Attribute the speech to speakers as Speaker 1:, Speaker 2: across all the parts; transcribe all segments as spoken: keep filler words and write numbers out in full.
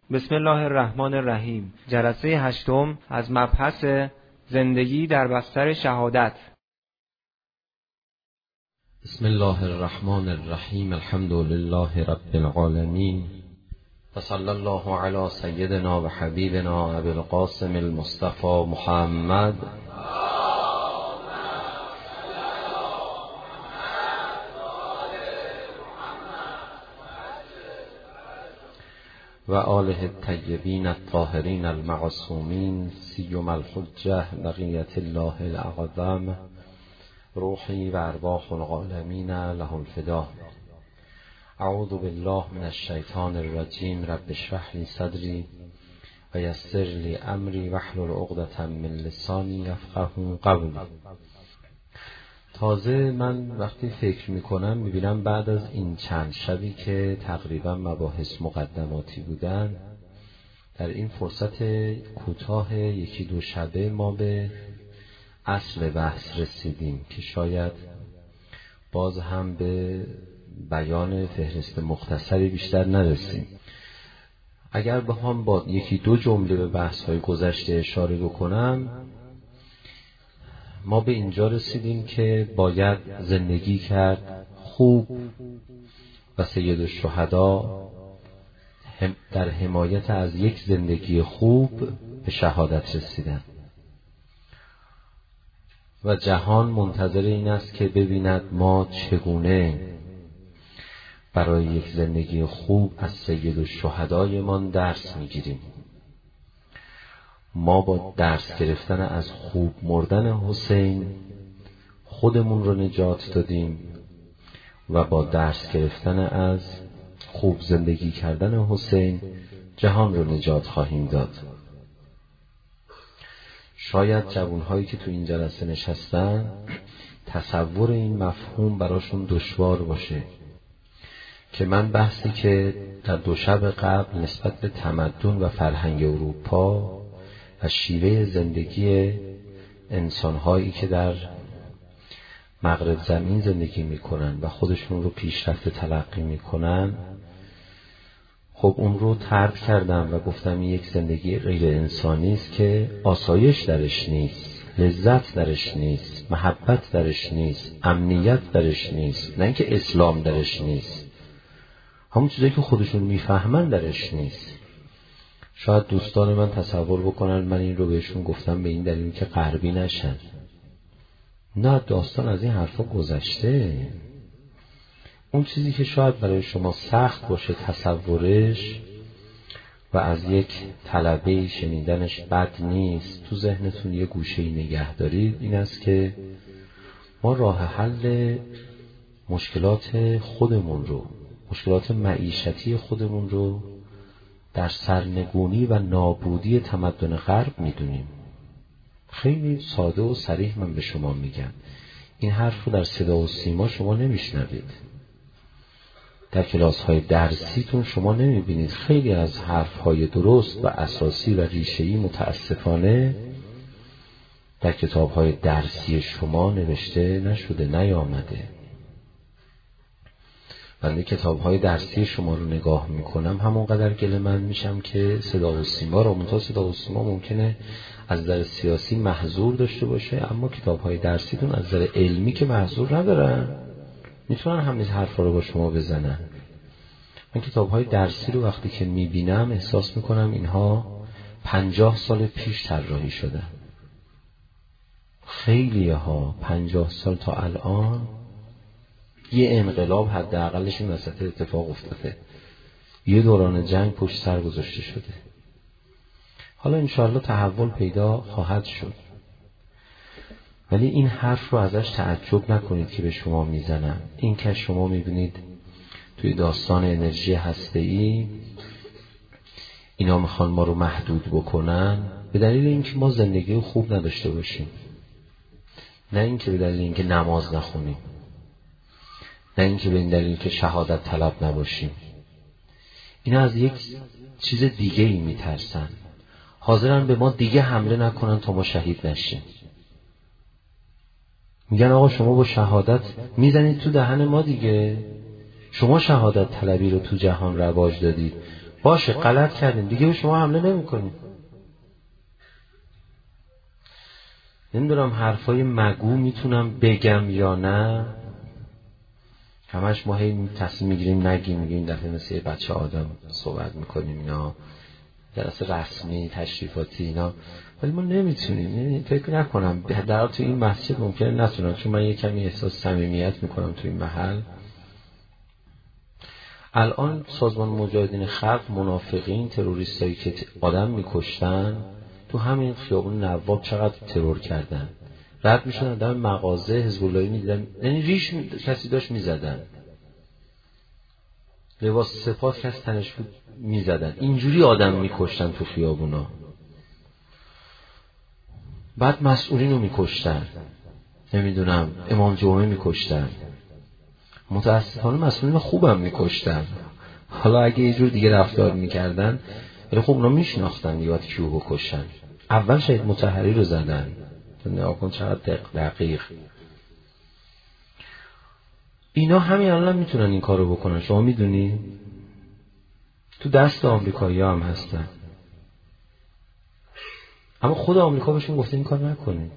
Speaker 1: بسم الله الرحمن الرحیم. جلسه هشتم از مبحث زندگی در بستر شهادت.
Speaker 2: بسم الله الرحمن الرحیم. الحمد لله رب العالمین و صلی الله علی سیدنا و حبیبنا ابی القاسم المصطفى محمد و آله الطیبین الطاهرین المعصومین سیما الحجة بقیة الله الاعظم روحی و ارواح العالمین له الفدا. اعوذ بالله من الشیطان الرجیم. رب اشرح لی صدری و یسر لی امری واحلل عقدة من لسانی یفقهوا قولی. تازه من وقتی فکر میکنم میبینم بعد از این چند شبی که تقریبا مباحث مقدماتی بودن، در این فرصت کوتاه یکی دو شبه ما به اصل بحث رسیدیم که شاید باز هم به بیان فهرست مختصری بیشتر نرسیم. اگر بخوام با یکی دو جمله به بحث‌های گذشته اشاره بکنم، ما به اینجا رسیدیم که باید زندگی کرد خوب و سید الشهدا در حمایت از یک زندگی خوب به شهادت رسیدن و جهان منتظر این است که ببیند ما چگونه برای یک زندگی خوب از سید الشهدایمان درس میگیریم. ما با درس گرفتن از خوب مردن حسین خودمون رو نجات دادیم و با درس گرفتن از خوب زندگی کردن حسین جهان رو نجات خواهیم داد. شاید جوانهایی که تو این جلسه نشستن تصور این مفهوم براشون دشوار باشه که من بحثی که در دو شب قبل نسبت به تمدن و فرهنگ اروپا و شیوه زندگی انسانهایی که در مغرب زمین زندگی میکنن و خودشون رو پیشرفته تلقی میکنن، خب اون رو طرد کردم و گفتم این یک زندگی غیر انسانی است که آسایش درش نیست، لذت درش نیست، محبت درش نیست، امنیت درش نیست، نه اینکه اسلام درش نیست، همون چیزایی که خودشون میفهمن درش نیست. شاید دوستان من تصور بکنن من این رو بهشون گفتم به این دلیل که غربی نشن. نه، داستان از این حرفا گذشته. اون چیزی که شاید برای شما سخت باشه تصورش و از یک طلبه شنیدنش بد نیست، تو ذهنتون یه گوشه‌ای نگه دارید، این است که ما راه حل مشکلات خودمون رو، مشکلات معیشتی خودمون رو در سرنگونی و نابودی تمدن غرب میدونیم. خیلی ساده و صریح من به شما میگم، این حرف رو در صدا و سیما شما نمیشنوید، در کلاس های درسیتون شما نمیبینید. خیلی از حرف های درست و اساسی و ریشه‌ای متاسفانه در کتاب های درسی شما نوشته نشده، نیامده. من کتاب های درسی شما رو نگاه میکنم همونقدر گله من میشم که صدا و سیما رو، منتها صدا و سیما ممکنه از نظر سیاسی محظور داشته باشه، اما کتاب های درسیتون از نظر علمی که محظور ندارن، میتونن همین حرفا رو با شما بزنن. من کتاب های درسی رو وقتی که میبینم احساس میکنم اینها پنجاه سال پیش طراحی شدن. خیلی ها پنجاه سال تا الان یه انقلاب حداقلش این وسط اتفاق افتاده، یه دوران جنگ پشت سر گذاشته شده. حالا انشاءالله تحول پیدا خواهد شد، ولی این حرف رو ازش تعجب نکنید که به شما میزنم. این که شما میبینید توی داستان انرژی هسته‌ای اینا میخوان ما رو محدود بکنن به دلیل اینکه ما زندگی خوب نداشته باشیم، نه اینکه به دلیل اینکه نماز نخونیم، نه اینکه به این دلیل که شهادت طلب نباشیم. اینا از یک چیز دیگه ای میترسن، حاضرن به ما دیگه حمله نکنن تا ما شهید نشیم. میگن آقا شما با شهادت میزنید تو دهن ما دیگه، شما شهادت طلبی رو تو جهان رواج دادید، باشه غلط کردیم دیگه به شما حمله نمی‌کنیم. نمیدونم حرفای مگو میتونم بگم یا نه. همش ما هی تصمیم میگیریم نگیم، میگیم این دفعه مثل یه بچه آدم صحبت میکنیم اینا، جلسه رسمی تشریفاتی اینا، ولی ما نمیتونیم. فکر نکنم در تو این مسجد ممکنه نتونم، چون من یه کمی احساس صمیمیت میکنم تو این محل. الان سازمان مجاهدین خلق، منافقین، تروریستایی که آدم میکشتن تو همین خیابون نواب چقدر ترور کردن، رد میشدن در مغازه حزب اللهی میدیدن، یعنی ریش می... کسی داشت میزدن، لباس سپاه کسی تنش بود میزدن، اینجوری آدم میکشتن تو خیابونا. بعد مسئولین رو میکشتن، نمیدونم امام جمعه میکشتن، متاسفانه مسئولین خوبم میکشتن. حالا اگه یه جور دیگه رفتار میکردن ولی خب اونا میشناختن یاد کیو بکشن. اول شهید مطهری رو زدن، نگاه کن چقدر دقیق. اینا همین الان میتونن این کارو بکنن، شما میدونی؟ تو دست آمریکایی‌ها هم هستن، اما خود آمریکا بهشون گفته این کار نکنید.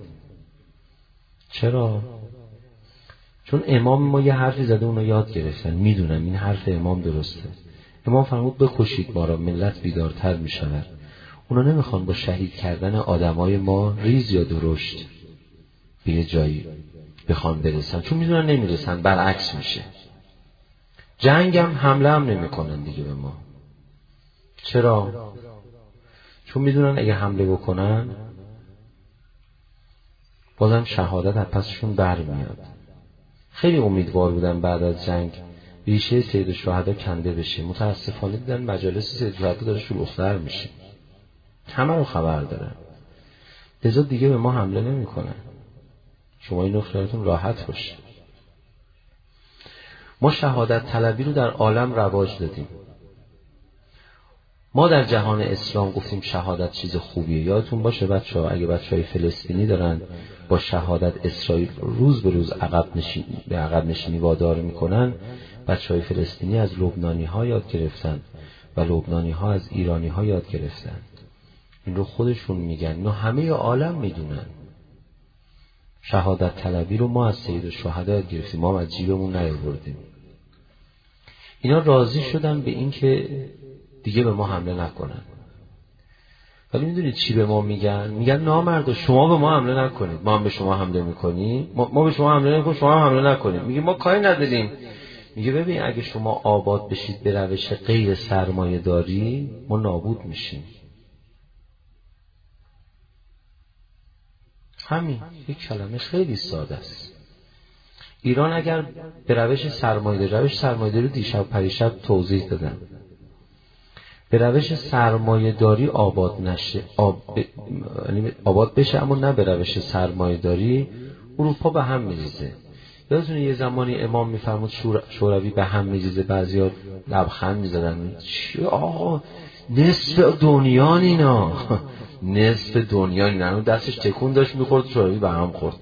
Speaker 2: چرا؟ چون امام ما یه حرفی زده، اونا یاد گرفتن، میدونن این حرف امام درسته. امام فرمود بکشید ما را، ملت بیدارتر میشود. اونا نمیخوان با شهید کردن آدمای ما ریز یا درشت به یه جایی بخوان برسن، چون میدونن نمیرسن، برعکس میشه. جنگ هم حمله هم نمیکنن دیگه به ما. چرا؟ چون میدونن اگه حمله بکنن بازم شهادت از پسشون برمیاد. خیلی امیدوار بودن بعد از جنگ ریشه سید الشهدا کنده بشه، متاسفانه دیدن مجالس سید الشهدا داره شلوغ‌تر میشه، همه رو خبر دارن، لذا دیگه به ما حمله نمیکنن. شما اینو خیالتون راحت باشه. ما شهادت طلبی رو در عالم رواج دادیم. ما در جهان اسلام گفتیم شهادت چیز خوبیه. یادتون باشه بچه‌ها، اگه بچه‌های فلسطینی دارن با شهادت اسرائیل روز به روز عقب نشینی به عقب نشینی وادار میکنن، بچه‌های فلسطینی از لبنانی‌ها یاد گرفتن و لبنانی‌ها از ایرانی‌ها یاد گرفتن. این رو خودشون میگن، اینو همه عالم میدونن. شهادت طلبی رو ما از سید الشهدا یاد گرفتیم، ما از جیبمون نیاوردیم. اینا راضی شدن به این که دیگه به ما حمله نکنن. ولی میدونید چی به ما میگن؟ میگن نامردا شما به ما حمله نکنید، ما هم به شما حمله میکنیم. ما, ما به شما حمله نکنیم، شما هم حمله نکنید. میگه ما کاری نداریم. میگه ببین اگه شما آباد بشید به روش غیر سرمایه داری، ما نابود میشیم. همین یک کلمه خیلی ساده است. ایران اگر به روش سرمایه داری، روش سرمایه داری دیشب پریشب توضیح دادم، به روش سرمایه داری آباد نشه، آب... آباد بشه، اما نه به روش سرمایه داری، اروپا به هم میریزه. یادتونه یه زمانی امام میفرمود شور... شوروی به هم میریزه، بعضیا لبخند میزدن، چی آقا نصف دنیا اینا نصف دنیا اینا، دستش تکون داشت میخورد، شوروی به هم خورد.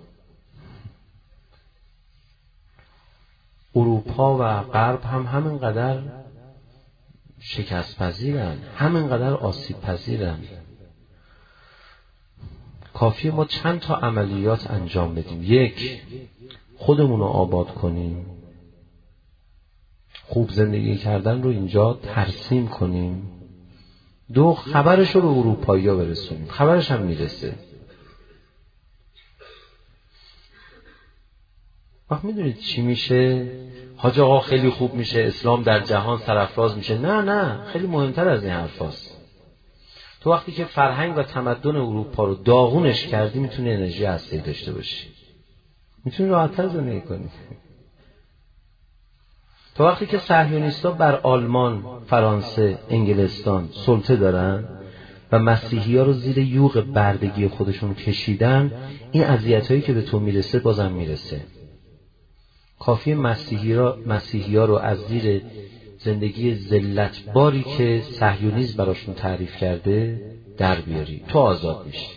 Speaker 2: اروپا و غرب هم همینقدر شکست پذیرن، همینقدر آسیب پذیرن. کافیه ما چند تا عملیات انجام بدیم. یک، خودمون رو آباد کنیم، خوب زندگی کردن رو اینجا ترسیم کنیم. دو، خبرش رو به اروپایی‌ها برسونیم. خبرش هم میرسه. وقت میدونید چی میشه؟ حاج آقا خیلی خوب میشه، اسلام در جهان سرافراز میشه. نه نه، خیلی مهمتر از این حرفاست. تو وقتی که فرهنگ و تمدن اروپا رو داغونش کردی، میتونی انرژی هسته‌ای داشته باشی، میتونی راحت‌تر زندگی کنی. تو وقتی که صهیونیست‌ها بر آلمان، فرانسه، انگلستان سلطه دارن و مسیحی‌ها رو زیر یوغ بردگی خودشون کشیدن، این اذیت‌هایی که به تو میرسه بازم میرسه. کافیه مسیحی را مسیحی‌ها رو از زیر زندگی ذلت باری که صهیونیسم براشون تعریف کرده در بیاری، تو آزاد میشی.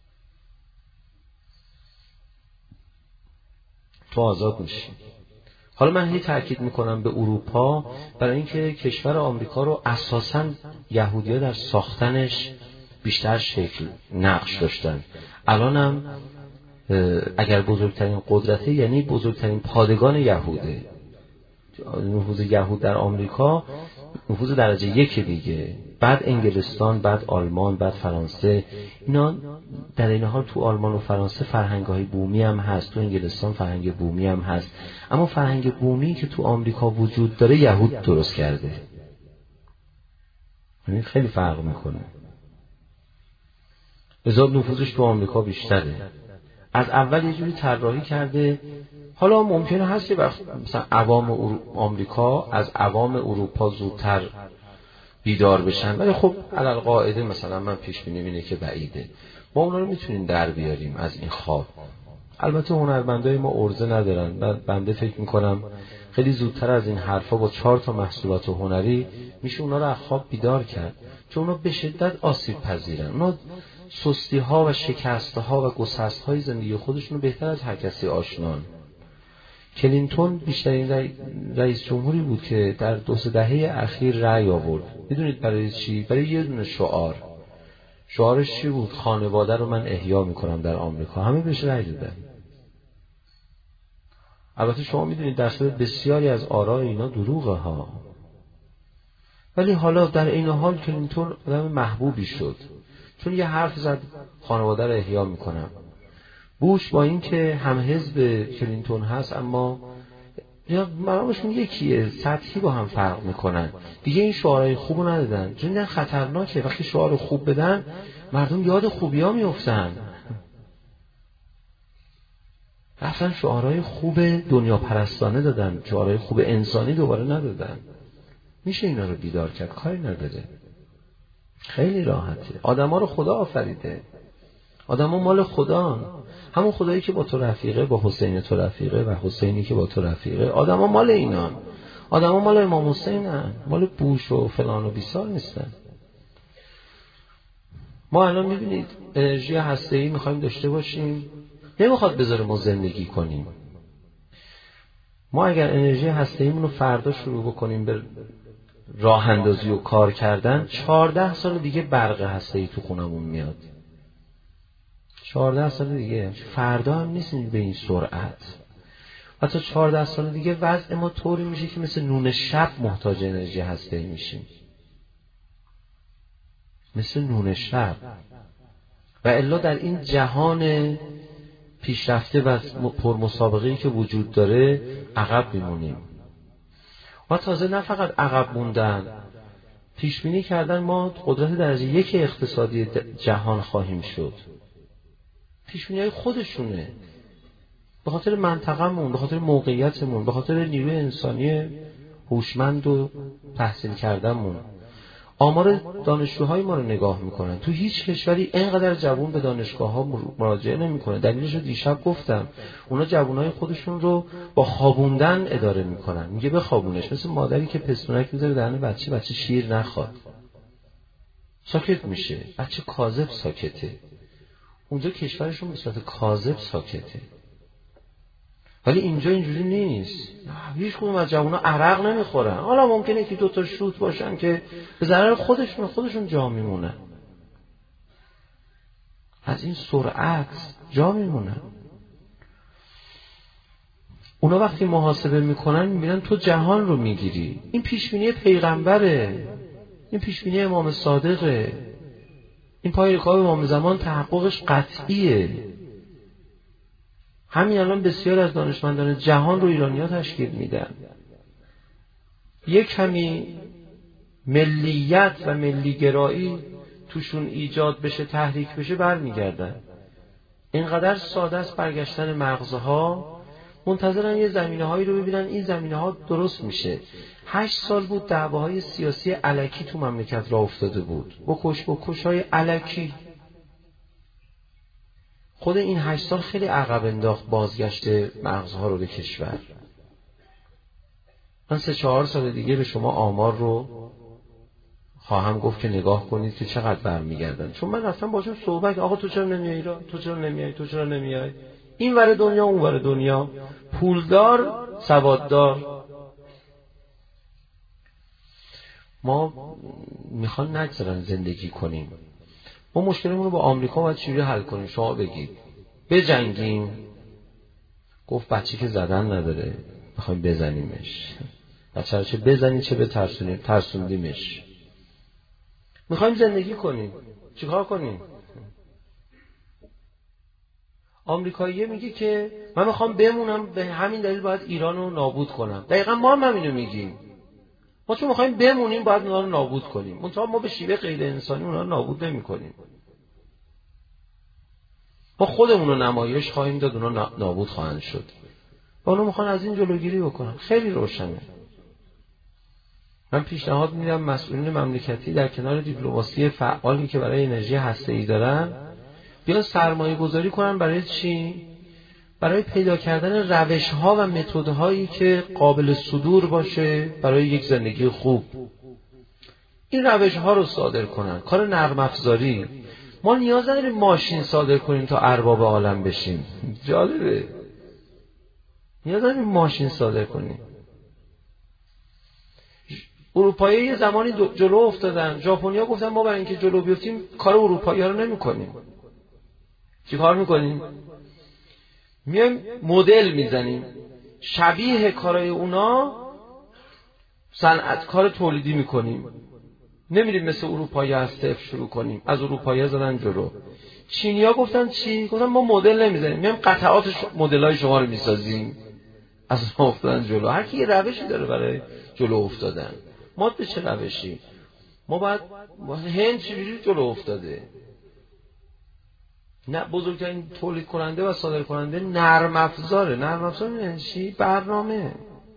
Speaker 2: تو آزاد میشی. حالا من هی تاکید میکنم به اروپا، برای اینکه کشور آمریکا رو اساساً یهودی‌ها در ساختنش بیشتر شکل نقش داشتن. الانم اگر بزرگترین قدرته، یعنی بزرگترین پادگان یهوده. نفوذ یهود در آمریکا نفوذ درجه یک دیگه، بعد انگلستان، بعد آلمان، بعد فرانسه. اینا در این حال تو آلمان و فرانسه فرهنگ‌های بومی هم هست، تو انگلستان فرهنگ بومی هم هست، اما فرهنگ بومی که تو آمریکا وجود داره یهود درست کرده. یعنی خیلی فرق میکنه. لذا نفوذش تو آمریکا بیشتره. از اول یه جوری طراحی کرده. حالا ممکنه هست که وقت مثلا عوام آمریکا از عوام اروپا زودتر بیدار بشن، ولی خب علل قاعده مثلا من پیش بینی اینه که بعیده. ما اونا رو میتونیم در بیاریم از این خواب. البته هنرمندای ما عرضه ندارن. بنده فکر میکنم خیلی زودتر از این حرفا با چهار تا محصولات هنری میشه اونا رو از خواب بیدار کرد، چون اونا به شدت آسیب پذیرن. اونا سستی ها و شکسته ها و گسست های زندگی خودشون رو بهتر از هر کسی آشنان. کلینتون بیشترین رئیس جمهوری بود که در دو سه دهه اخیر رأی آورد. میدونید برای چی؟ برای یه دونه شعار. شعارش چی بود؟ خانواده رو من احیا میکنم در آمریکا. همه بهش رأی دادن. البته شما میدونید در صورت بسیاری از آراء اینا دروغه ها، ولی حالا در این حال کلینتون آدم محبوبی شد چون یه حرف زد خانواده رو احیا میکنم. بوش با این که هم حزب کلینتون هست اما مرامشون یکیه، سطحی با هم فرق میکنن دیگه. این شعارهای خوبو ندادن چون نه خطرناکه. وقتی شعار خوب بدن مردم یاد خوبی ها میفتن. اصلا شعارهای خوب دنیا پرستانه دادن، شعارهای خوب انسانی دوباره ندادن. میشه اینا رو بیدار کرد، کاری نداره. خیلی راحته. آدم ها رو خدا آفریده. آدم ها مال خدان. همون خدایی که با تو رفیقه، با حسین تو رفیقه و حسینی که با تو رفیقه، آدم ها مال اینان. آدم ها مال امام حسین هن. مال بوش و فلان و بیسار نیستن. ما الان میبینید انرژی هسته‌ای میخوایم داشته باشیم، نمیخواد بذاره ما زندگی کنیم. ما اگر انرژی هسته‌ایمون رو فردا شروع بکنیم به راه اندازی و کار کردن، چهارده سال دیگه برق هسته‌ای تو خونمون میاد. چهارده سال دیگه. فردا هم نیستیم به این سرعت. حتی چهارده سال دیگه وضع ما طوری میشه که مثل نون شب محتاج انرژی هسته‌ای میشیم. مثل نون شب. و الا در این جهان پیشرفته و پرمسابقه‌ای که وجود داره عقب میمونیم. و تازه نه فقط عقب موندن، پیش بینی کردن ما قدرت درجه یک اقتصادی جهان خواهیم شد. پیش بینی‌های خودشونه. به خاطر منطقه‌مون، به خاطر موقعیتمون، به خاطر نیروی انسانی هوشمند و تحصیل کردنمون. آمار دانشجوهای ما رو نگاه میکنن. تو هیچ کشوری اینقدر جوان به دانشگاه‌ها مراجعه نمیکنه. دلیلش رو دیشب گفتم. اونا جوانای خودشون رو با خوابوندن اداره میکنن. میگه بخوابونش، مثل مادری که پستونک میذاره دهن بچه، بچه شیر نخواد. ساکت میشه. بچه کاذب ساکته. اونجا کشورشون به صورت کاذب ساکته. ولی اینجا اینجوری نیست. هیچ کدوم از جوونا عرق نمیخورن. حالا ممکنه که دو تا شوت باشن که به ضرر خودشون خودشون جا میمونن. از این سرعت جا میمونن. اونا وقتی محاسبه میکنن میبینن تو جهان رو میگیری. این پیشبینی پیغمبره. این پیشبینی امام صادقه. این پای رکاب امام زمان تحققش قطعیه. همین الان بسیار از دانشمندان جهان رو ایرانی‌ها تشکیل میدن. یک کمی ملیت و ملیگرایی توشون ایجاد بشه، تحریک بشه، برمیگردن. اینقدر ساده است برگشتن مغزها. منتظرن یه زمینه‌هایی رو ببینن این زمینه‌ها درست میشه. هشت سال بود دعواهای سیاسی الکی تو مملکت را افتاده بود. بکش بکش‌های الکی. خود این هشت سال خیلی عقب انداخت بازگشت مغزها رو به کشور. من سه چهار سال دیگه به شما آمار رو خواهم گفت که نگاه کنید که چقدر برمیگردن. چون من رفتم باشون صحبت، آقا تو چرا نمیای ایران؟ تو چرا نمیای؟ تو چرا نمیای؟ این ور دنیا اون ور دنیا، پولدار سواددار. ما میخوان نگذارن زندگی کنیم. ما مشکلمون رو با آمریکا باید چجوری حل کنیم؟ شما بگید. بجنگیم؟ گفت بچه که زدن نداره، میخوایم بزنیمش. بچه رو چه بزنیم چه بترسونیم، ترسوندیمش. میخوایم زندگی کنیم، چیکار کنیم؟ آمریکاییه میگه که من میخوام بمونم، به همین دلیل باید ایران رو نابود کنم. دقیقا ما هم همینو میگیم. ما چون میخوایم بمونیم باید اونا رو نابود کنیم. منتها ما به شیوه غیر انسانی اونا رو نابود نمی کنیم. ما خودمون رو نمایش خواهیم داد، اونا نابود خواهند شد. و اونا میخوان از این جلوگیری بکنن. خیلی روشنه. من پیشنهاد میدم مسئولین مملکتی در کنار دیپلماسی فعالی که برای انرژی هسته‌ای دارن، بیان سرمایه گذاری کنن برای چی؟ برای پیدا کردن روش‌ها و متدهایی که قابل صدور باشه برای یک زندگی خوب. این روش‌ها رو صادر کنن. کار نرم افزاری. ما نیاز نداریم ماشین صادر کنیم تا ارباب عالم بشیم. جالبه. نیاز نداریم ماشین صادر کنیم. اروپایی یه زمانی جلو افتادن. ژاپنیا گفتن ما برای اینکه جلو بیفتیم کار اروپایی‌ها رو نمی‌کنیم. چی کار می‌کنیم؟ میایم مدل میزنیم شبیه کارهای اونا، صنعت کار تولیدی میکنیم. نمیریم مثل اروپایی از صفر شروع کنیم. از اروپایی زدن جلو. چینیا گفتن چی؟ گفتن ما مدل نمیزنیم، میایم قطعات ش... مدل‌های شما رو میسازیم. از ما افتادن جلو. هر کی یه روشی داره برای جلو افتادن. ما به چه روشی؟ ما باید هند چجوری جلو افتاده؟ نه، بزرگترین تولید کننده و صادر کننده نرم افزاره. نرم افزار یعنی چی؟ برنامه.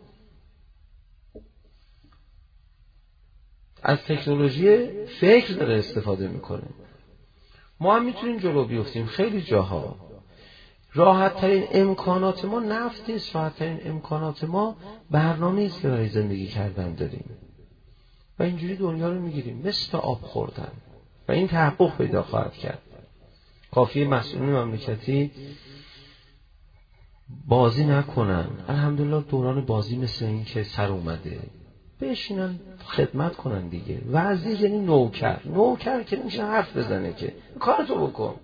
Speaker 2: از تکنولوژی فکر داره استفاده میکنه. ما هم میتونیم جلو بیفتیم خیلی جاها. راحت ترین امکانات ما نفت نیست. راحت ترین امکانات ما برنامه است که برای زندگی کردن داریم و اینجوری دنیا رو میگیریم مثل آب خوردن و این تحقق پیدا خواهد کرد. کافیه مسئولین مملکتی بازی نکنن. الحمدلله دوران بازی مثل این که سر اومده، بشینن خدمت کنن دیگه. وزیر یعنی نوکر. نوکر که نمیشه حرف بزنه که کارتو بکن.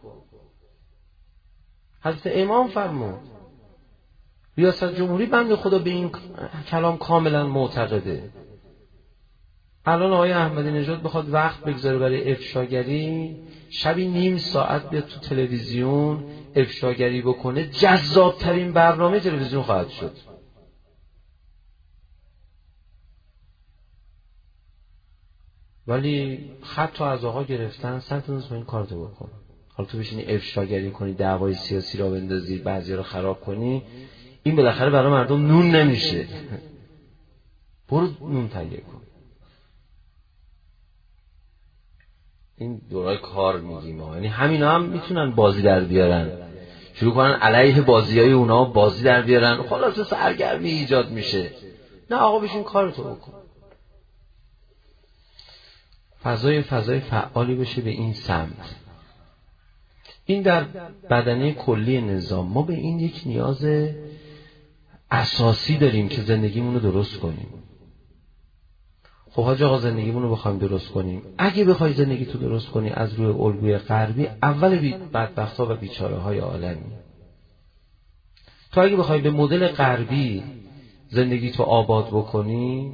Speaker 2: حضرت امام فرمود ریاست جمهوری بنده خدا به این کلام کاملا معتقده. الان آقای احمدی نژاد بخواد وقت بگذاره برای افشاگری، شبی نیم ساعت بیاد تو تلویزیون افشاگری بکنه، جذاب ترین برنامه تلویزیون خواهد شد. ولی خط از آقا گرفتن، سمت روز این کارتو بکن. حالا تو بشینی افشاگری کنی، دعوای سیاسی را بندازی، بعضی را خراب کنی، این بالاخره برای مردم نون نمیشه. برو نون تهیه کن. این دورای کار میگیم ها، یعنی همینا هم میتونن بازی در بیارن، شروع کنن علیه بازیای اونا بازی در بیارن، خلاصه سرگرمی ایجاد میشه. نه آقا بشین کارتو بکن. فضای فضای فعالی بشه به این سمت. این در بدنه کلی نظام. ما به این یک نیاز اساسی داریم که زندگیمون رو درست کنیم. خب حاج آقا زندگیمون رو بخوایم درست کنیم، اگه بخوای زندگی تو درست کنی از روی الگوی غربی، اول بی بدبخت‌ها و بیچاره‌های عالمی. تو اگه بخوای به مدل غربی زندگی تو آباد بکنی،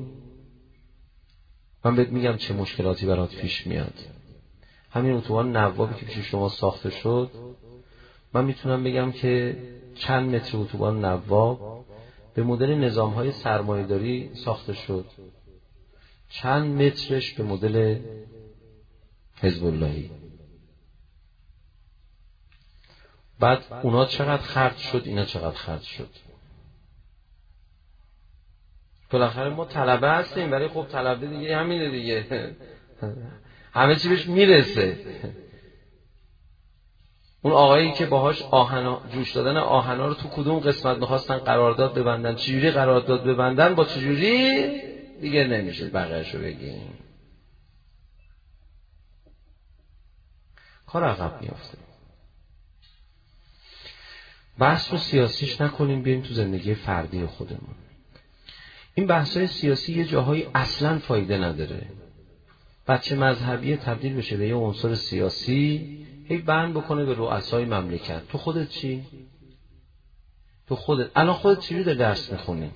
Speaker 2: من بهت میگم چه مشکلاتی برات پیش میاد. همین اتوبان نوابی که پیش شما ساخته شد، من میتونم بگم که چند متر اتوبان نواب به مدل نظام‌های سرمایه‌داری ساخته شد، چند مترش به مدل حزب اللهی. بعد اونا چقدر خرج شد، اینا چقدر خرج شد. بالاخره ما طلبه هستیم، برای خب طلبه دیگه همینه دیگه، همه چی بهش میرسه. اون آقایی که باهاش آهنا جوش دادن آهنا رو تو کدوم قسمت می‌خواستن قرارداد ببندن، چجوری قرارداد ببندن، با چجوری دیگه نمیشه بقیه‌شو بگیم. کار عقب میافته. بحث رو سیاسیش نکنیم، بیایم تو زندگی فردی خودمون. این بحث‌های سیاسی یه جاهایی اصلاً فایده نداره. بچه مذهبی تبدیل بشه به یه عنصر سیاسی، هی بند بکنه به رؤسای مملکت. تو خودت چی؟ تو خودت الان خودت چجوری داری درس میخونی؟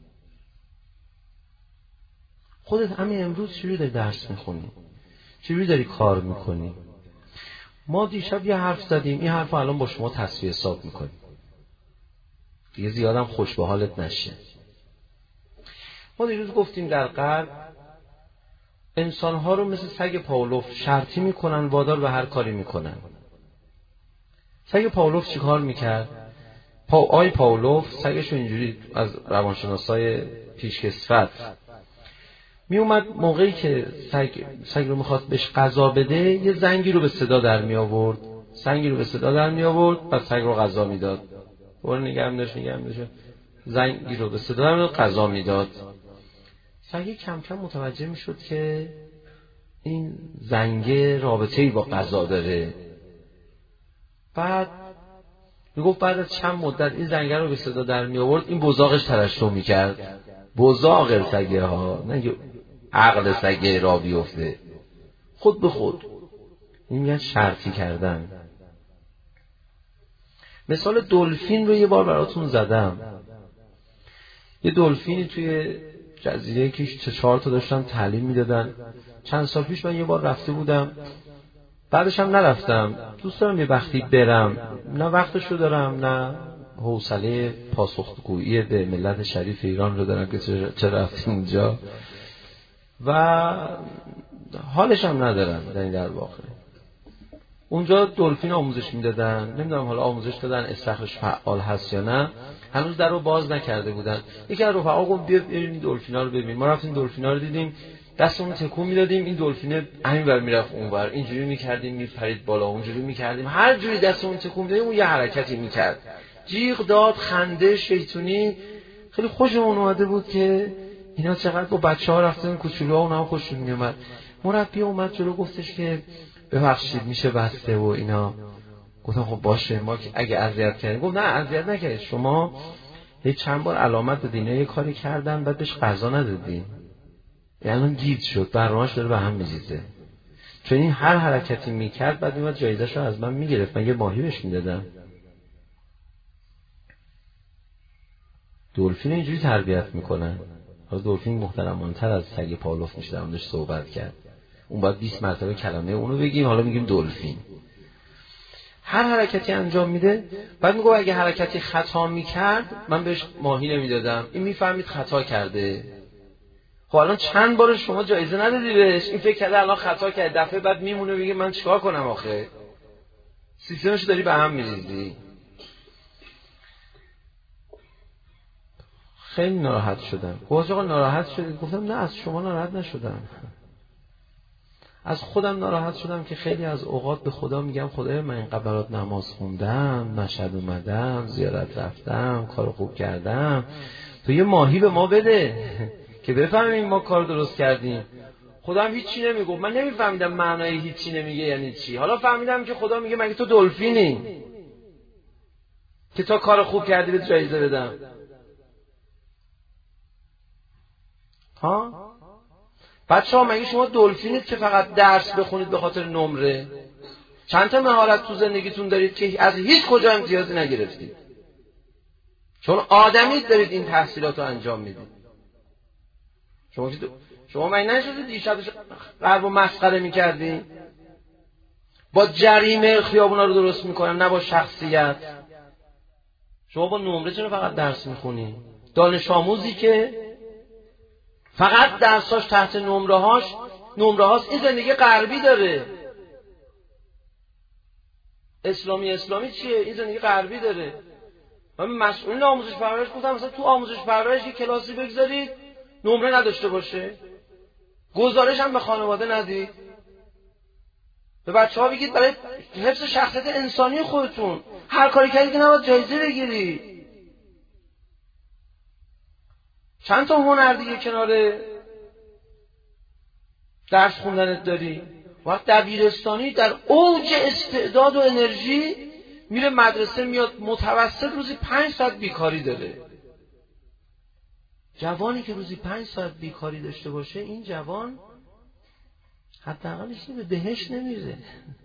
Speaker 2: خودت همین امروز چجوری داری درس میخونی؟ چجوری داری کار میکنی؟ ما دیشب یه حرف زدیم، این حرف الان با شما تصفیه حساب میکنیم دیگه زیادم خوش به حالت نشه. ما دیروز گفتیم در غرب انسانها رو مثل سگ پاولوف شرطی میکنن، وادار به هر کاری میکنن. سگ پاولوف چی کار میکرد؟ پا آی پاولوف سگشو اینجوری از روانشناسای پیشکسوت می اومد موقعی که سگ سگ رو میخواست بهش غذا بده، یه زنگی رو به صدا در می آورد، زنگی رو به صدا در می آورد، بعد سگ رو غذا میداد. اون نگرم داشت نگرم داشت زنگی رو به صدا در می آورد، غذا میداد. سگ کم کم متوجه میشد که این زنگ رابطه‌ای با غذا داره. بعد میگفت بعد از چند مدت این زنگ رو به صدا در می آورد، این بزاقش ترشح میکرد. بزاق سگه ها، نه عقل سگه را بیفته خود به خود. این میگن شرطی کردن. مثال دلفین رو یه بار براتون زدم. یه دلفینی توی جزیره که چه چهار تا داشتن تعلیم میدادن. چند سال پیش من یه بار رفته بودم، بعدش هم نرفتم. دوست دارم یه وقتی برم، نه وقتشو دارم نه حوصله پاسخگویی به ملت شریف ایران رو دارم که چه رفتیم اونجا و حالش هم ندارم. در این در واقع اونجا دلفین آموزش میدادن، نمیدونم حالا آموزش دادن استخرش فعال هست یا نه، هنوز در رو باز نکرده بودن. یکی از رفقا گفت بیا این دلفینا رو ببین. ما رفتیم دلفینا رو دیدیم، دستمون تکون میدادیم، این دلفینه همینور میرفت اونور، اینجوری میکردیم میپرید بالا، اونجوری میکردیم، هر جوری دستمون تکون میدادیم اون یه حرکتی میکرد. جیغ داد، خنده شیطونی. خیلی خوشمون اومده بود که اینا چقدر با بچه‌ها رفتن، کوچولوها اونها خوششون میومد. مربی اومد جلو گفتش که ببخشید میشه بسته و اینا. گفتم خب باشه، ما اگه اذیت کردیم. گفت نه اذیت نکردید، شما یه چند بار علامت دادین، یه کاری کردن بعد بهش غذا ندادین، یعنی گیج شد، برنامه‌اش داره به هم میریزه. چون این هر حرکتی میکرد بعد میومد جایزه‌شو از من میگرفت، من یه ماهی بهش میدادم. دلفین اینجوری تربیت میکنن. حالا دلفین محترمانه‌تر از سگ پاولوف میشه، در موردش صحبت کرد. اون باید بیست مرتبه کلمه اونو بگیم، حالا میگیم دلفین. هر حرکتی انجام میده، بعد میگه اگه حرکتی خطا میکرد من بهش ماهی نمیدادم، این میفهمید خطا کرده. خب الان چند بار شما جایزه ندادی بهش، این فکر کرده الان خطا کرد، دفعه بعد میمونه بگه من چیکار کنم آخه؟ سیستمش داری به هم میریزی. خیلی ناراحت شدم. گفت آقا ناراحت شدید؟ گفتم نه از شما ناراحت نشدم، از خودم ناراحت شدم که خیلی از اوقات به خدا میگم خدای من اینقدر برات نماز خوندم، مشهد اومدم، زیارت رفتم، کار خوب کردم، تو یه ماهی به ما بده که بفهمیم ما کار درست کردیم. خودم هیچی نمیگم، من نمیفهمیدم معنای هیچی نمیگه یعنی چی. حالا فهمیدم که خدا میگه مگه تو دلفینی که تا کار خوب کردی بهت جایزه بدم؟ ها بچه‌ها مگه شما دلفینید که فقط درس بخونید به خاطر نمره؟ چند تا مهارت تو زندگیتون دارید که از هیچ کجا امتیازی نگرفتید؟ چون آدمیت دارید این تحصیلات رو انجام میدید. شما که شما مگه نشدید دیشب غرب و مسخره میکردی؟ با جریمه خیابونا رو درست میکنن، نه با شخصیت. شما با نمره چرا فقط درس میخونی؟ دانش آموزی که فقط درساش تحت نمره هاش نمره هاست، این زندگی غربی داره. اسلامی اسلامی چیه؟ این زندگی غربی داره. من مسئولین آموزش پرورش گفتم مثلا تو آموزش پرورش یک کلاسی بگذارید نمره نداشته باشه، گزارش هم به خانواده ندید، به بچه‌ها بگید برای حفظ شخصیت انسانی خودتون هر کاری کردید که نباید جایزه بگیری. چند تا هنر دیگه کنار درس خوندنت داری. وقت دبیرستانی در اوج استعداد و انرژی میره مدرسه، میاد متوسط روزی پنج ساعت بیکاری داره. جوانی که روزی پنج ساعت بیکاری داشته باشه، این جوان حداقلش به بهشت نمیره.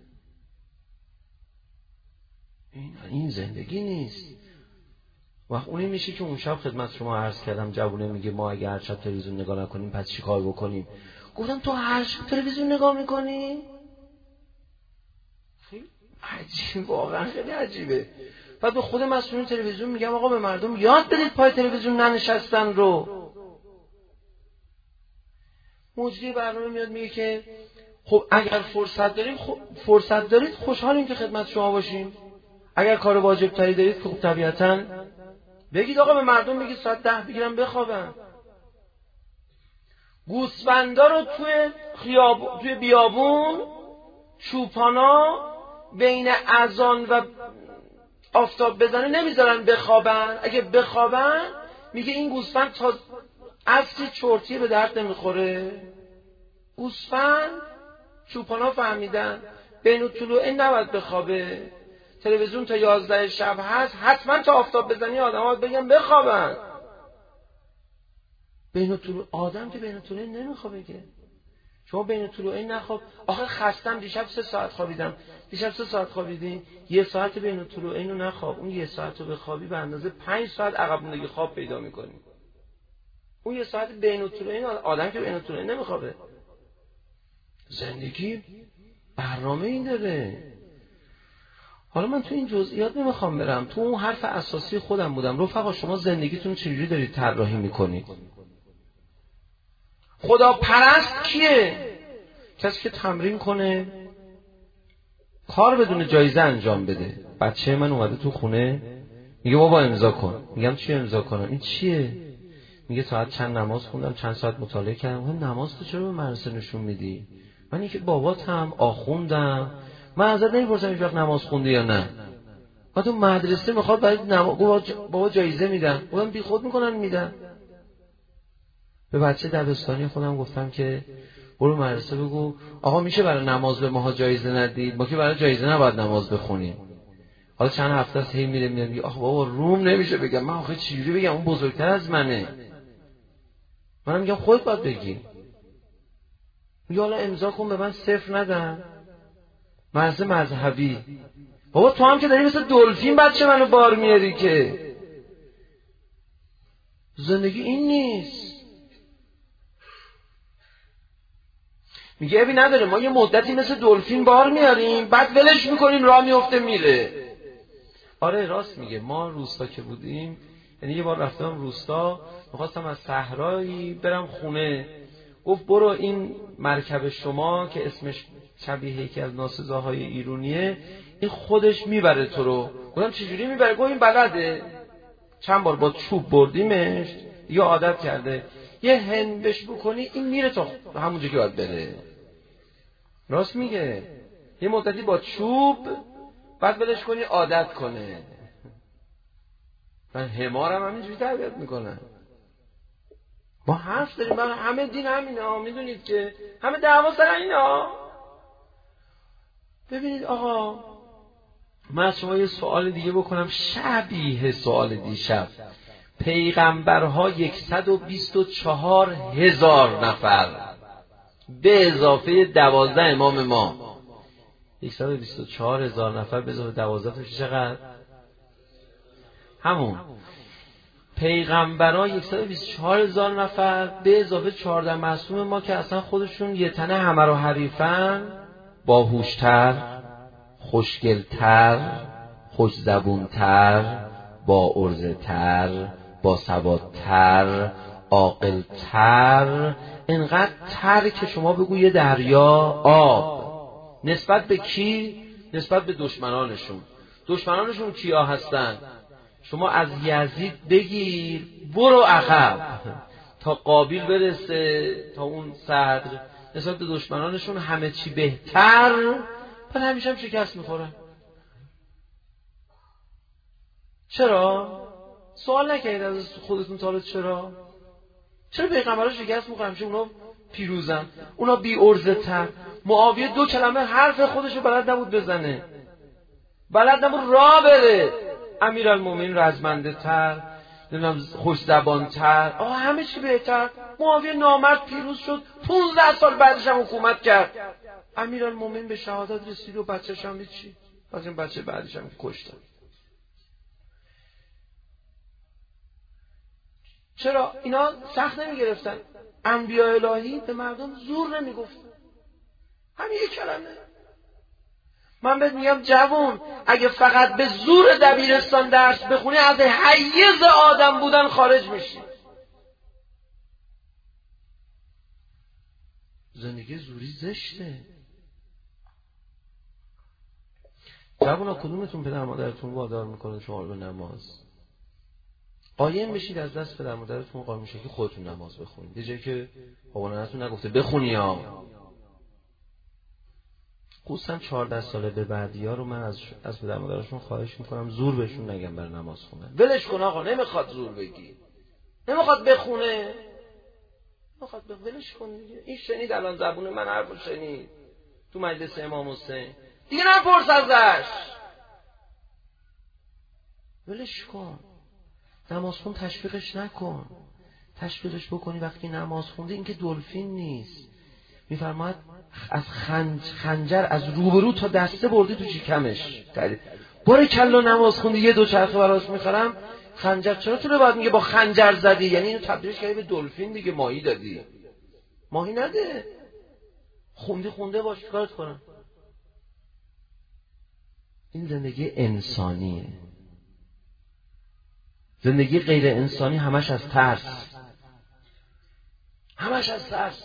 Speaker 2: این این زندگی نیست. وقت اونی میشه که اون شب خدمت شما عرض کردم، جوونه میگه ما اگه هر شب تلویزیون نگاه نکنیم پس چی کار بکنیم؟ گفتم تو هر شب تلویزیون نگاه میکنی؟ خیلی عجیب، واقعا خیلی عجیبه. بعد به خود مسئولین تلویزیون میگم آقا به مردم یاد بدید پای تلویزیون ننشستن رو. مجری برنامه میاد میگه که خب اگر فرصت داریم خب فرصت دارید خوشحالیم که خدمت شما باشیم، اگر کار واجب تری دارید خب طبیعتاً بگید آقا به مردم بگید ساعت ده بگیرن بخوابن. گوسفندا رو توی خیابون، توی بیابون، چوپانا بین اذان و آفتاب بزنه نمیذارن بخوابن. اگه بخوابن میگه این گوسفند تا اصلی چرتی به درد نمیخوره. گوسفند چوپانا فهمیدن بین الطلوعین نباید بخوابه، تلویزیون تا یازده شب هست، حتما تا آفتاب بزنی آدم ها بگن بخوابن. بین الطلوع آدم که بین الطلوعین نمیخوابه که. شما بین الطلوعین نخواب. آخه خستم دیشب سه ساعت خوابیدم. دیشب سه ساعت خوابیدی، یه ساعت بین الطلوعین رو نخواب. اون یه ساعت رو بخوابی به اندازه پنج ساعت عقب موندگی خواب پیدا میکنی. اون یه ساعت بین الطلوعین، آدم که بین الطلوعین نمیخوابه. زندگی برنامه این داره. حالا من تو این جزئیات نمیخوام برم، تو اون حرف اساسی خودم بودم. رفقا شما زندگیتون چجوری دارید طراحی میکنید؟ خدا پرست کیه؟ کسی که تمرین کنه، کار بدون جایزه انجام بده. بچه من اومده تو خونه میگه بابا امضا کن. میگم چی امضا کنم؟ این چیه؟ میگه ساعت چند نماز خوندم، چند ساعت مطالعه کردم. اون نماز تو چرا به مدرسه نشون میدی؟ من اینکه باباتم آخوندم، من ازت نمیپرسم هیچ وقت نماز خوندی یا نه. بعد تو مدرسه میخواد برای نماز بابا جایزه میدن. گفتم بی خود میکنن میدن. به بچه دبستانی خودم گفتم که برو مدرسه بگو آقا میشه برای نماز به ماها جایزه ندید؟ ما که برای جایزه نباید نماز بخونیم. حالا چند هفته است هی میره میاد میگه آخ بابا روم نمیشه بگم. من آخه چجوری بگم؟ اون بزرگتر از منه. منم میگم خودت باید بگی. میگه حالا امضا کن به من صفر ندن. مدرسه مذهبی. بابا تو هم که داری مثل دلفین بچه منو بار میاری که. زندگی این نیست. میگه ابی نداره، ما یه مدتی مثل دلفین بار میاریم بعد ولش میکنیم راه میفته میره. آره راست میگه. ما روستا که بودیم، یعنی یه بار رفتم روستا، میخواستم از صحرایی برم خونه. گفت برو این مرکب شما که اسمش شبیه یکی از ناسزاهای ایرونیه، این خودش میبره تو رو. گفتم چجوری میبره؟ گفت این بلده، چند بار با چوب بردیمش یا عادت کرده، یه هندش بکنی این میره تا همونجا که باید بره. راست میگه. یه مدتی با چوب بعد بلش کنی عادت کنه. من حمارم همینجوری تربیت میکنن. ما حرف داریم، من همه دین همینه ها، میدونید که همه دعوا سر اینا. ببینید آقا، من از شما یه سوال دیگه بکنم شبیه سوال دیشب. پیغمبرها یکصد و بیست و چهار هزار نفر به اضافه دوازده امام ما، یکصد و بیست و چهار هزار نفر به اضافه دوازده توش چقدر؟ همون پیغمبرها یکصد و بیست و چهار هزار نفر به اضافه چهارده معصوم ما که اصلا خودشون یه تنه همه رو حریفن، باهوشتر، خوشگلتر، خوشزبونتر، با ارزه‌تر، با سوادتر، عاقلتر، انقدر تر که شما بگو یه دریا آب. نسبت به کی؟ نسبت به دشمنانشون. دشمنانشون کیا هستن؟ شما از یزید بگیر برو عقب تا قابیل برسه، تا اون صدر. نسبت به دشمنانشون همه چی بهتر، پر همیشه هم شکست میخورن. چرا؟ سوال نکنید از خودتون تا چرا؟ چرا پیغمبرها شکست میخورن؟ چون اونا پیروزن، اونا بی ارزه تر. معاویه دو کلمه حرف خودشو بلد نبود بزنه، بلد نبود راه بره. امیرالمومنین رزمنده تر. نمیدونم خوش زبان‌تر، آه همه چی بهتر. معاویه نامرد پیروز شد، پونزده سال بعدش هم حکومت کرد، امیرالمومنین به شهادت رسید و بچه‌ش هم چی؟ از این بچه بعدش هم کشتن. چرا اینا سخت نمی گرفتن؟ انبیاء الهی به مردم زور نمی گفتن، همین یک کلمه. من بهت میگم جوان، اگه فقط به زور دبیرستان درس بخونی از حیز آدم بودن خارج میشی. زندگی زوری زشته. جوونا کدومتون پدر مادرتون وادار میکنه شما رو به نماز؟ قایم بشید از دست پدر مادرتون قایم میشه که خودتون نماز بخونید. یه جایی که بابا ننتون نگفته بخونی ها. خصوصا چهارده ساله به بعدیا رو من از از پدر مادرشون خواهش میکنم زور بهشون نگم برای نماز خوندن. ولش کن آقا، نمیخواد زور بگی، نمیخواد بخونه، نمیخواد ب... ولش کن دیگه. این شنید الان زبون من حرفو شنید تو مجلس امام حسین، دیگه نپرس ازش، ولش کن. نماز خون تشویقش نکن. تشویقش بکنی وقتی نماز خونده، این که دلفین نیست. میفرماید از خنج خنجر از روبرو تا دسته بردی تو شکمش. باره کلا نماز خوندی یه دو چرخه براش میخرم. خنجر چرا تو رو باید میگه با خنجر زدی؟ یعنی اینو تبدیلش کردی به دلفین دیگه، ماهی دادی. ماهی نده، خوندی خونده باش، کارت کنم. این زندگی انسانیه. زندگی غیر انسانی همش از ترس، همش از ترس.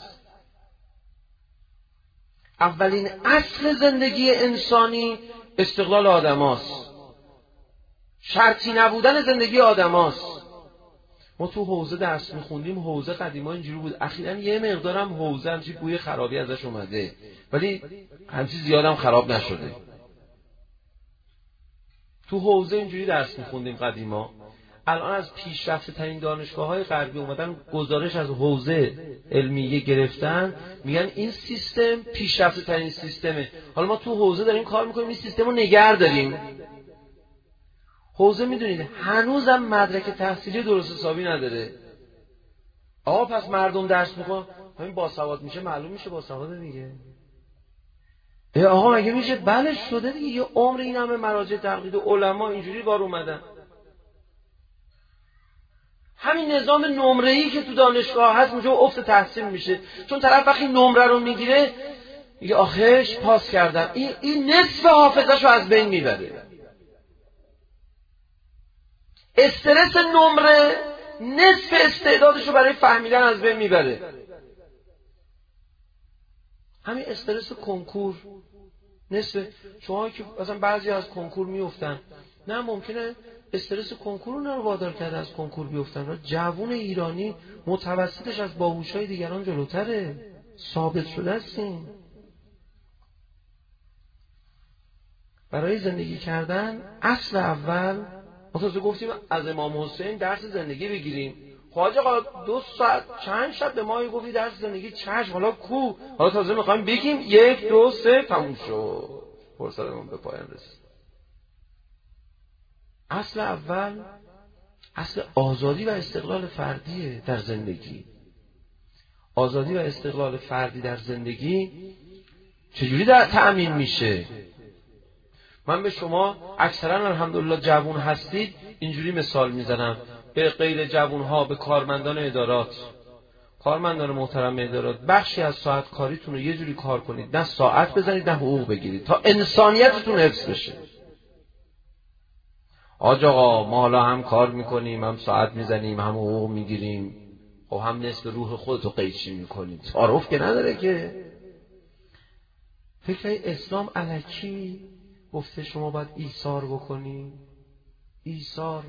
Speaker 2: اولین اصل زندگی انسانی استقلال آدم هاست، شرطی نبودن زندگی آدم هاست. ما تو حوزه درس میخوندیم، حوزه قدیما اینجوری بود، اخیراً یه مقدارم حوزه همچی بوی خرابی ازش اومده، ولی همچی زیادم خراب نشده. تو حوزه اینجوری درس میخوندیم قدیما. الان از پیشرفته ترین دانشگاه های غربی اومدن گزارش از حوزه علمیه گرفتن، میگن این سیستم پیشرفته ترین سیستمه. حالا ما تو حوزه داریم کار میکنیم این سیستم رو نگه داریم. حوزه میدونید هنوزم مدرک تحصیلی درست حسابی نداره. آقا پس مردم درس میخونن، همین باسواد میشه معلوم میشه باسواد دیگه. ای آقا مگه میشه؟ بله شده دیگه. یه عمر این همه مراجع تقلید علما اینجوری بار اومدن. همین نظام نمره‌ای که تو دانشگاه هست اونجا افت تحصیل میشه، چون طرف وقتی نمره رو میگیره میگه آخرش پاس کردم. این این نصف حافظه‌شو از بین میبره. استرس نمره نصف استعدادشو برای فهمیدن از بین میبره. همین استرس کنکور نصف. شما که مثلا بعضی از کنکور میافتن، نه ممکنه استرس کنکور رو رو وادار کرده از کنکور بیفتن. جوون ایرانی متوسطش از باهوشای دیگران جلوتره، ثابت شده است. این برای زندگی کردن اصل اول ما تازه گفتیم از امام حسین درس زندگی بگیریم. خواجه آقا دو ساعت چند شب به ما گفتی درس زندگی، چشم حالا کو؟ حالا تازه میخوایم بگیم یک دو سه تموم شد، فرصتمون به پایان رسید. اصل اول اصل آزادی و استقلال فردیه در زندگی. آزادی و استقلال فردی در زندگی چجوری در تأمین میشه؟ من به شما اکثرا الحمدلله جوان هستید اینجوری مثال میزنم، به غیر جوانها، به کارمندان ادارات، کارمندان محترم ادارات، بخشی از ساعت کاریتون رو یه جوری کار کنید، نه ساعت بزنید نه حقوق بگیرید، تا انسانیتتون حفظ بشه. آج آقا ما حالا هم کار میکنیم، هم ساعت میزنیم، هم حقوق میگیریم، خب هم نصف روح خودتو قیچی میکنیم، تعارف که نداره که. فکر اسلام الکی گفته شما باید ایثار بکنی. ایثار.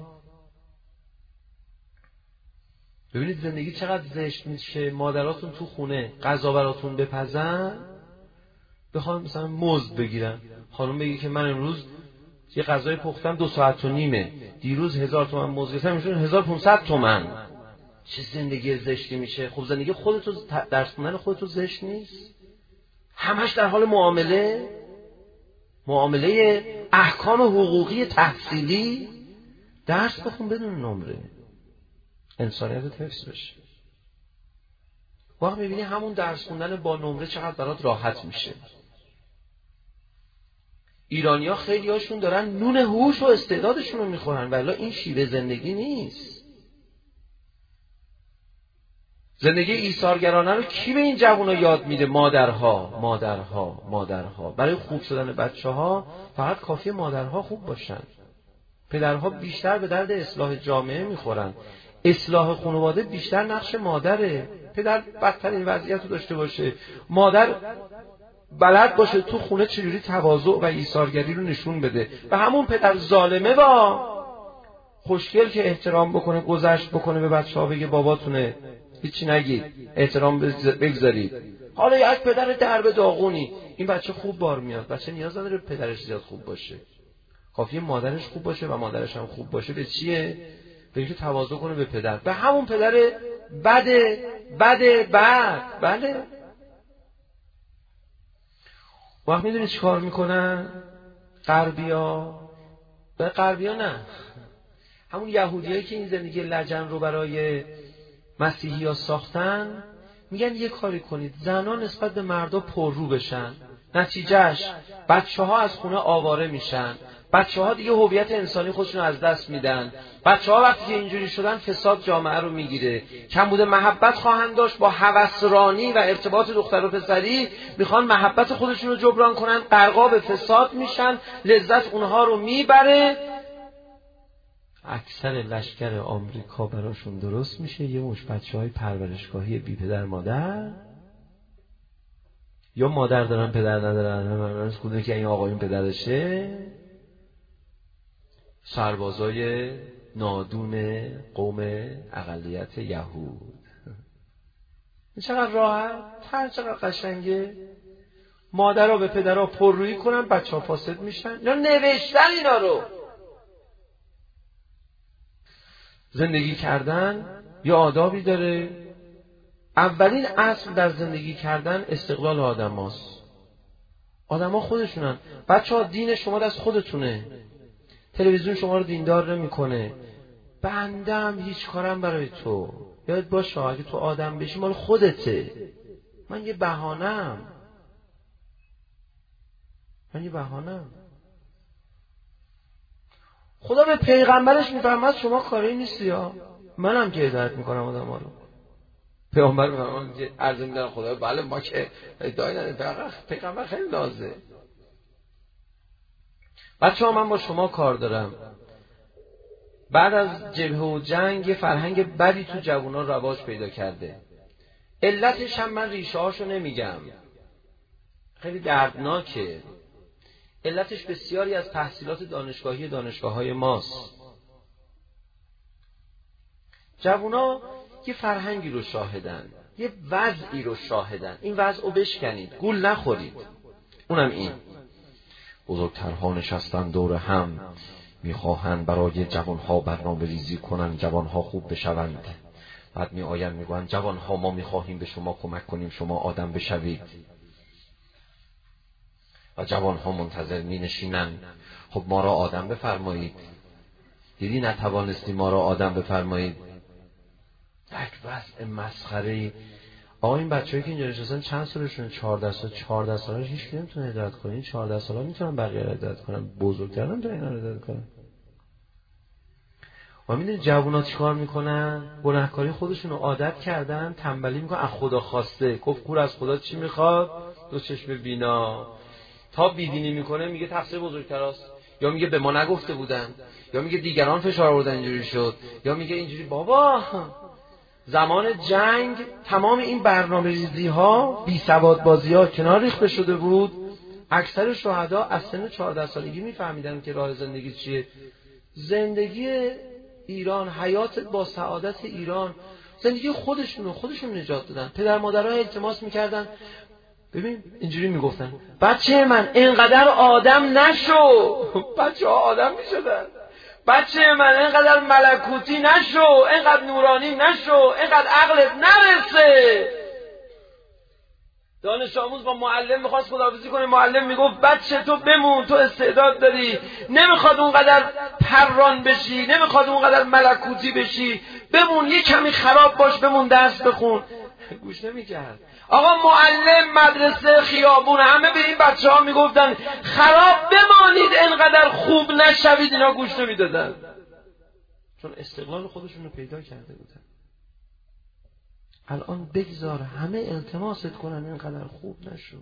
Speaker 2: ببینید زندگی چقدر زشت میشه. مادراتون تو خونه غذا براتون بپزن، بخوام مثلا مزد بگیرن، خانم بگی که من امروز یه غذای پختم دو ساعت و نیمه، دیروز هزار تومن مزد گرفتم، میشون هزار و پانصد تومن. چه زندگی زشتی میشه. خب زندگی خودتو، درس خوندن خودتو زشت نیست؟ همش در حال معامله، معامله احکام حقوقی تحصیلی. درس بخون بدون نمره. انسانیت حفظ بشه. وقت میبینی همون درس خوندن با نمره چقدر برات راحت میشه. ایرانی‌ها خیلی هاشون دارن نون هوش و استعدادشون رو میخورن، ولی این شیوه زندگی نیست. زندگی ایثارگرانه رو کی به این جوونا یاد میده؟ مادرها، مادرها، مادرها. برای خوب شدن بچه‌ها فقط کافیه مادرها خوب باشن. پدرها بیشتر به درد اصلاح جامعه میخورن. اصلاح خانواده بیشتر نقش مادره. پدر بدترین وضعیت رو داشته باشه، مادر بلد باشه تو خونه چجوری تواضع و ایثارگری رو نشون بده. و همون پدر ظالمه با خوشگل که احترام بکنه، گذشت بکنه، به بچه‌ها بگه باباتونه، هیچی نگید، احترام بگذارید. حالا یک پدر درب داغونی، این بچه خوب بار میاد. بچه نیاز نداره پدرش زیاد خوب باشه، کافیه مادرش خوب باشه و مادرش هم خوب باشه. به چیه؟ به اینکه تواضع کنه به پدر، به همون پدر بده بده بد. بله. وقت میدونی چی کار میکنن؟ غربیا، به غربیا نه، همون یهودیایی که این زندگی لجن رو برای مسیحی ها ساختن، میگن یه کاری کنید زنان نسبت به مردا پررو بشن. نتیجهش بچه ها از خونه آواره میشن، بچه ها دیگه هویت انسانی خودشون از دست میدن. بچه ها وقتی که اینجوری شدن فساد جامعه رو میگیره. کمبود محبت خواهند داشت، با هوسرانی و ارتباط دختر و پسری میخوان محبت خودشون رو جبران کنن، غرقاب فساد میشن، لذت اونها رو میبره. اکثر لشکر آمریکا براشون درست میشه، یه مش بچه‌های پرورشگاهی بی پدر مادر، یا مادر دارن پدر ندارن، همه کدوم که این آقایون پدرشه، سربازای نادون قوم اقلیت یهود. چقدر راحت، هر چقدر قشنگه. مادرها به پدرها پررویی کنن، بچه‌ها فاسد میشن. اینا نوشتن اینا رو. زندگی کردن یا آدابی داره. اولین اصل در زندگی کردن استقلال آدم هاست. آدم ها خودشونن. بچه ها دین شما دست خودتونه. تلویزیون شما رو دیندار نمی کنه. بندم هیچ کارم برای تو. یاد باشه اگه تو آدم بشی مال خودته. من یه بهانم. من یه بهانم. خدا به پیغمبرش میفرماد شما کاری نیستی ها. منم که هدایت میکنم آدم ها رو. پیغمبر میفرماد عرض میدن خدا بله ما که ادعای نداریم، پیغمبر خیلی نازه. بچه ها من با شما کار دارم. بعد از جبهه و جنگ یه فرهنگ بدی تو جوانان رواج پیدا کرده. علتش هم من ریشه هاشو نمیگم، خیلی دردناکه. علتش بسیاری از تحصیلات دانشگاهی دانشگاه های ماست. جوونا یه فرهنگی رو شاهدن، یه وضعی رو شاهدن. این وضع رو بشکنید، گول نخورید. اونم این: بزرگترها نشستن دور هم، میخواهند برای جوانها برنامه ریزی کنن، جوانها خوب بشوند. بعد می آیند میگویند جوانها ما میخواهیم به شما کمک کنیم شما آدم بشوید. و جوانها منتظر می نشینن خب ما را آدم بفرمایید. دیدی نتوانستی ما را آدم بفرمایید. یک وضع مسخره. آقا این بچه‌ای که اینجا نشستن چند سالشونه؟ چهارده سال. چهارده سالش هیچ کی نمیتونه هدایت کنه. این چهارده سالا میتونن بقیه رو هدایت کنن، بزرگترن نمیتونن اینا رو هدایت کنن. و میدونی جوونا چیکار میکنن؟ گناهکاری خودشون رو عادت کردن، تنبلی میکنن. از خدا خواسته، گفت کور از خدا چی میخواد؟ دو چشم بینا. تا بیدینی میکنه میگه تقصیر بزرگتراست، یا میگه به ما نگفته بودن، یا میگه دیگران فشار آوردن اینجوری شد، یا میگه اینجوری. بابا زمان جنگ تمام این برنامه‌ریزی ها، بی سواد بازی ها کنار ریخته شده بود. اکثر شهدا از سن چهارده سالگی میفهمیدن که راه زندگی چیه. زندگی ایران، حیات با سعادت ایران، زندگی خودشونو خودشون نجات دادن. پدر مادرها التماس میکردن، ببین اینجوری میگفتن بچه من اینقدر آدم نشو. بچه ها آدم میشدن. بچه من اینقدر ملکوتی نشو، اینقدر نورانی نشو، اینقدر عقلت نرسه. دانش آموز با معلم میخواست خداحافظی کنه، معلم میگفت بچه تو بمون، تو استعداد داری. نمیخواد اونقدر پران بشی، نمیخواد اونقدر ملکوتی بشی. بمون یه کمی خراب باش، بمون درس بخون. گوش نمیکرد. آقا معلم، مدرسه، خیابون، همه به این بچه ها میگفتن خراب بمانید انقدر خوب نشوید، اینا گوش نمیدادن، چون استقلال خودشون رو پیدا کرده بودن. الان بگذار همه التماست کنن اینقدر خوب نشو،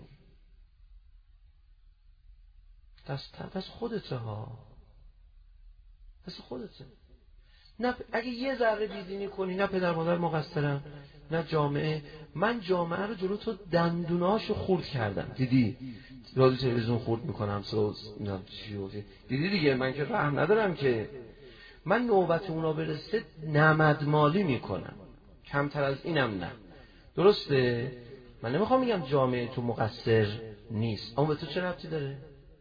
Speaker 2: دست دست خودته ها، دست خودته. نه اگه یه ذره بیدینی کنی، نه پدر مادر مقصرن نه جامعه. من جامعه رو جلو تو دندوناشو خورد کردم، دیدی رادیو تلویزیون خورد میکنم سوز اینا چی دیدی دیگه. من که رحم ندارم که، من نوبت اونا برسه نمدمالی میکنم، کمتر از اینم نه. درسته؟ من نمیخوام میگم جامعه تو مقصر نیست، اما به تو چه ربطی داره؟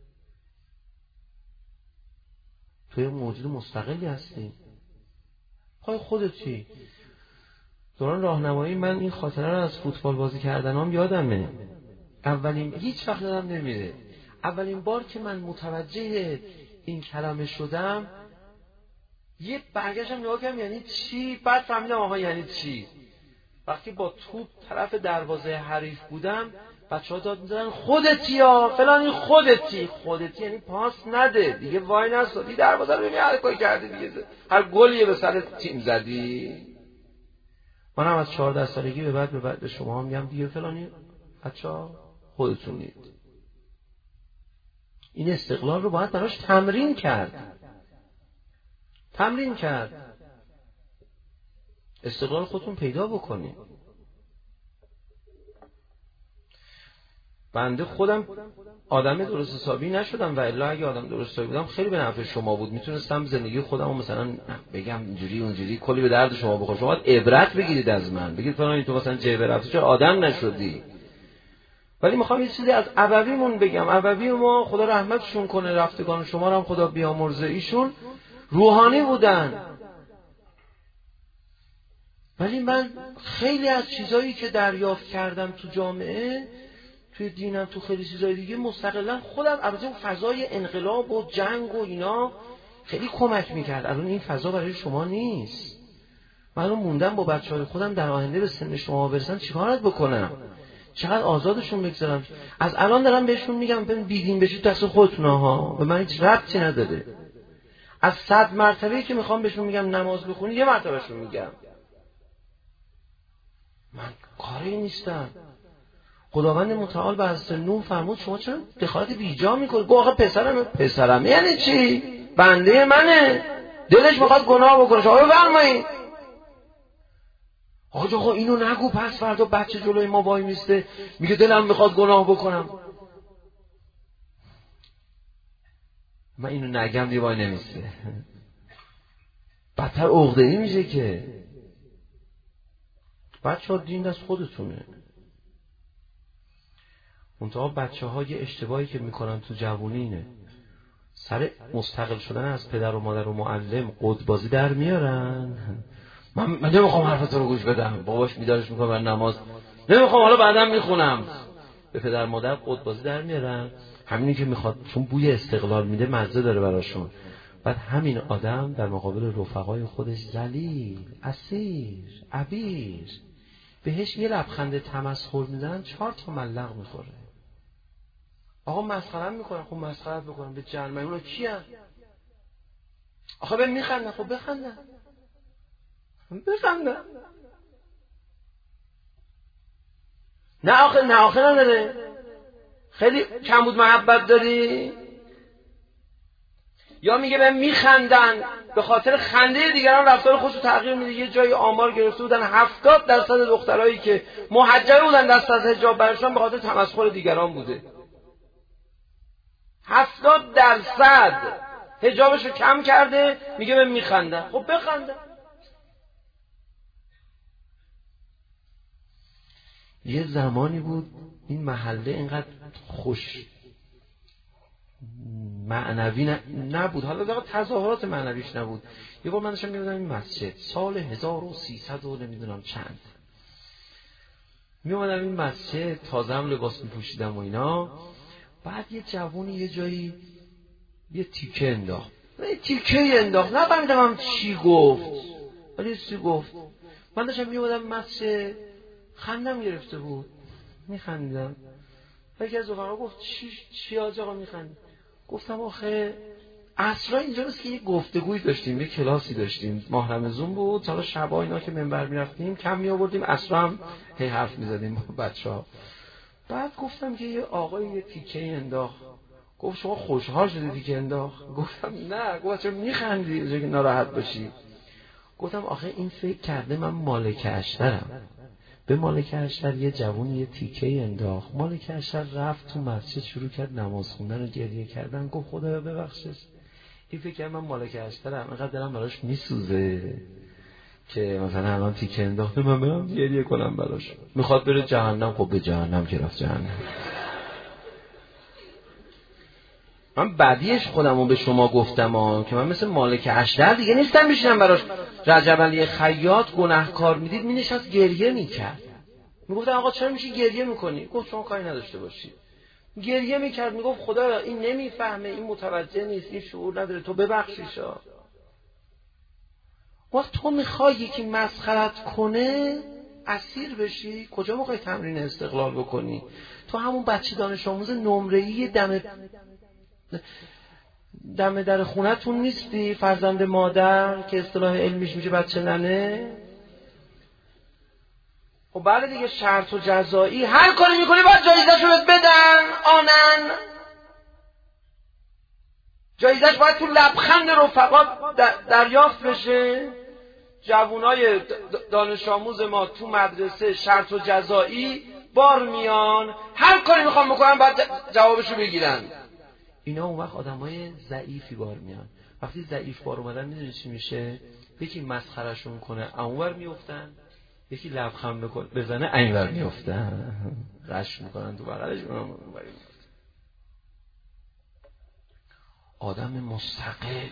Speaker 2: تو یه موجود مستقلی هستی، پای خودتی. دوران راهنمایی من این خاطره رو از فوتبال بازی کردنام یادمه. اولین هیچ وقت یادم نمیره، اولین بار که من متوجه این کلمه شدم، یه برگشتم نگاه کردم یعنی چی، بعد فهمیدم آها یعنی چی. وقتی با توپ طرف دروازه حریف بودم، بچه‌ها داد می‌زدن خودتی یا فلانی، خودتی. خودتی یعنی پاس نده دیگه، وای نسادی دروازه رو، ببین هر کاری کردی دیگه، هر گلیه به سر تیم زدی. منم از چهارده سالگی به بعد به بعد به شما میگم دیگه فلانی بچه‌ها خودتونید. این استقلال رو باید براش تمرین کرد، تمرین کرد. استقلال خودتون پیدا بکنید. بنده خودم آدم درست حسابی نشدم و الا اگه آدم درست حسابی بودم خیلی به نفع شما بود. میتونستم زندگی خودم رو مثلا بگم اینجوری اونجوری، کلی به درد شما بخوره. شما باید عبرت بگیرید از من، بگید فلان تو مثلا جیبه رفتی چرا آدم نشدی. ولی میخوام یه چیزی از ابویمون بگم. ابوی ما خدا رحمتشون کنه، رفتگان شما رو هم خدا بیامرزه، ایشون روحانی بودن. ولی من خیلی از چیزایی که دریافت کردم تو جامعه، توی دینم، تو خیلی چیزای دیگه مستقلا خودم، البته اون فضای انقلاب و جنگ و اینا خیلی کمک میکرد. الان این فضا برای شما نیست. من الان موندم با بچه‌های خودم در آینده به سن شما برسن چیکارت بکنم، چقدر آزادشون بگذارم. از الان دارم بهشون میگم ببین بیدین بشید دست خودتون ها، به من هیچ ربطی نداره. از صد مرتبه‌ای که میخوام بهشون میگم نماز بخونید، یه مرتبهشون میگم من کاری نیستم. خداوند متعال بر اساس نوح فرمود شما چرا دخالت بیجا میکنید؟ گفت آقا پسرم. پسرم یعنی چی؟ بنده منه، دلش میخواد گناه بکنه، شما بفرمایید. آقا آقا اینو نگو، پس فردا بچه جلوی ما وای میسته میگه دلم میخواد گناه بکنم. من اینو نگم دیگه وای نمیسته، بدتر عقده‌ای میشه که. بچه ها دین دست خودتونه. منتها بچه ها یه اشتباهی که میکنن تو جوونی اینه، سر مستقل شدن از پدر و مادر و معلم قدبازی در میارن. من, من نمیخوام حرفتو رو گوش بدم، باباش میدارش میکنه بر نماز، نمیخوام حالا بعدم میخونم. به پدر مادر قدبازی در میارن. همینی که میخواد، چون بوی استقلال میده مزه داره براشون. بعد همین آدم در مقابل رفقای خودش ذلیل، اسیر، عبیر، بهش یه لبخند تمسخر میزنن، چهار تا ملق میخوره. آقا مسخره میکنن، خب مسخره بکنن به جرم. اونا کیان؟ آخه به میخندن، خب بخندن بخندن. نه آخه نه آخه نداره. خیلی کم بود محبت داری؟ یا میگه به میخندن، به خاطر خنده دیگران رفتار خودش رو تغییر میده. یه جایی آمار گرفته بودن هفتاد درصد دخترایی که محجبه بودن دست از حجاب برشون به خاطر تمسخر دیگران بوده. هفتاد درصد حجابش رو کم کرده، میگه به میخندن. خب بخندن. یه زمانی بود این محله اینقدر خوش معنوی نبود، حالا در تظاهرات معنویش نبود. یه بار من داشتم می‌رفتم این مسجد سال هزار و سیصد و نمیدونم چند، میومدم این مسجد، تازه هم لباس میپوشیدم و اینا. بعد یه جوونی یه جایی یه تیکه انداخت، یه تیکه انداخت، نفهمیدم هم چی گفت، ولی چی گفت. من داشتم میومدم مسجد، خندم گرفته بود، میخندیدم. یکی از رفقا گفت چی چی آج آقا میخندی؟ گفتم آخه عصرا اینجا نیست که یه گفتگویی داشتیم، یه کلاسی داشتیم، ماه رمضان بود، حالا شبا اینا که منبر میرفتیم کم میآوردیم، عصرا هم هی حرف میزدیم با بچه‌ها. بعد گفتم که یه آقای یه تیکه انداخت. گفت شما خوشحال شدی تیکه انداخت؟ گفتم نه. گفت چرا میخندی اونجا که ناراحت باشی؟ گفتم آخه این فکر کرده من مالک اشترم. به مالک اشتر یه جوون یه تیکه انداخت، مالک اشتر رفت تو مسجد شروع کرد نماز خوندن و گریه کردن. گفت خدایا ببخشش، این فکر کرد من مالک اشترم، اینقدر دلم براش میسوزه که مثلا الان تیکه انداخته من برم گریه کنم براش. میخواد بره جهنم، خب به جهنم که رفت جهنم. من بعدیش خودمو به شما گفتم ها که من مثل مالک اشتر دیگه نیستم بشینم براش. رجب علی خیاط گناهکار میدید مینشست گریه میکرد. میگفتم آقا چرا میشی گریه میکنی؟ گفت شما کاری نداشته باشی. گریه میکرد، میگفت خدا این نمیفهمه، این متوجه نیست، این شعور نداره، تو ببخشیش. وقت تو میخوای یکی مسخرت کنه اسیر بشی، کجا میخوای تمرین استقلال بکنی؟ تو همون بچه دانش آموز نمره‌ای دم دم در خونتون نیستی، فرزند مادر که اصطلاح علمیش میشه بچه ننه. خب بله دیگه، شرط و جزایی هر کاری میکنی باید جایزه‌شو بهت بدن. آنن جایزه‌ش باید تو لبخند رفقا دریافت بشه. جوانای دانش آموز ما تو مدرسه شرط و جزایی بار میان، هر کاری میخوام بکنن باید جوابشو بگیرن. اینا اون وقت آدمای ضعیفی بار میان. وقتی ضعیف بار اومدن میدونی چی میشه؟ یکی مسخرهشون کنه اونور میافتن، یکی لبخند بکنه بزنه اینور میافتن، رشک میکنن تو بغلشون. آدم مستقل.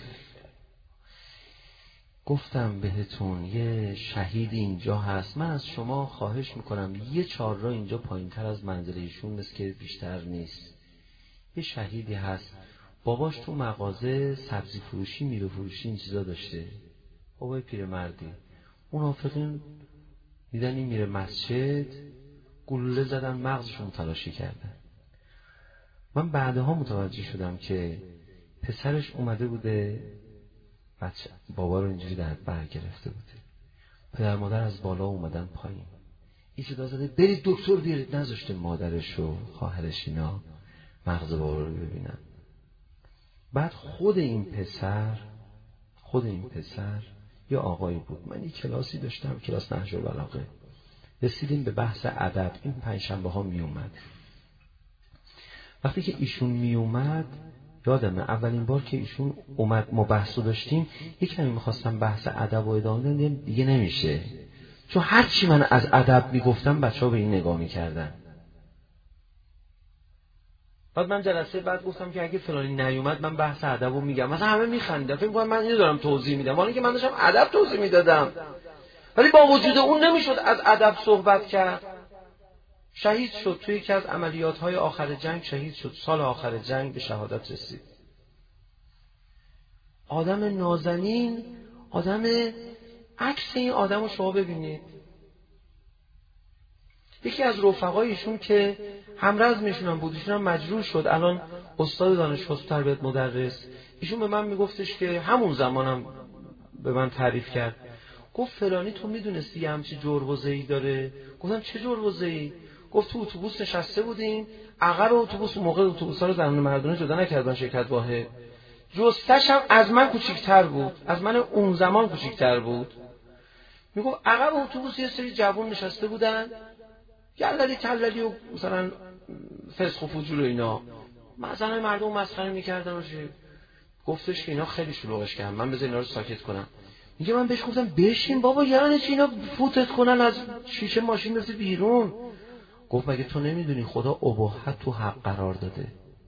Speaker 2: گفتم بهتون یه شهید اینجا هست، من از شما خواهش میکنم یه چهارراه اینجا پایین تر از منزل ایشون مثل که بیشتر نیست، یه شهیدی هست باباش تو مغازه سبزی فروشی میره فروشی این چیزا داشته، بابای پیرمردی. اون آفرین دیدن این میره مسجد، گلوله زدن مغزشون تلاشی کردن. من بعدها متوجه شدم که پسرش اومده بوده بچه بابا رو اینجوری در بر گرفته بوده، پدر مادر از بالا اومدن پایین، این صدا زده برید دکتر بیارید، نذاشته مادرش و خواهرش اینا مغز بابا رو ببینن. بعد خود این پسر خود این پسر یه آقایی بود، من یه کلاسی داشتم، کلاس نهج البلاغه، رسیدیم به بحث ادب. این پنجشنبه ها می اومد. وقتی که ایشون می اومد یادمه اولین بار که ایشون اومد ما بحثو داشتیم، یک کمی میخواستم بحث ادب و ادامه بدم، دیگه نمیشه، چون هر چی من از ادب میگفتم بچه‌ها به این نگاه میکردن. بعد من جلسه بعد گفتم که اگه فلانی نیومد من بحث ادبو میگم، مثلا همه میخندن فکر می‌کنن من اینو دارم توضیح میدم، حالا که من داشتم ادب توضیح میدادم. ولی با وجود اون نمیشد از ادب صحبت کرد. شهید شد توی یکی از عملیات‌های آخر جنگ، شهید شد سال آخر جنگ به شهادت رسید. آدم نازنین، آدم عکس این آدمو شما ببینید. یکی از رفقایشون که همرزمشون هم بود، ایشون هم مجروح شد، الان استاد دانشگاه تربیت مدرس، ایشون به من میگفتش که همون زمانم به من تعریف کرد، گفت فلانی تو میدونستی یه همچی جربوزه‌ای داره؟ گفتم چه جربوزه‌ای؟ گفت تو اتوبوس نشسته بودیم، عقب اتوبوس موقع اتوبوس‌ها رو زنونه مردونه جدا نکردن شرکت واحد، جستش هم از من کوچیک‌تر بود، از من اون زمان کوچیک‌تر بود. میگفت عقب اتوبوس یه سری جوان نشسته بودن، گلدی کلدی و مثلا فسق و فجور و اینا، مثلا مردم مسخره می‌کردن و چی. گفتش که اینا خیلی شلوغش کردن، من بذار اینا رو ساکت کنم. میگه من بهش گفتم بشین بابا، یعنی چی اینا فوتت کنن از شیشه ماشین بزنی بیرون؟ گفت مگه تو نمیدونی خدا اباحت تو حق قرار داده،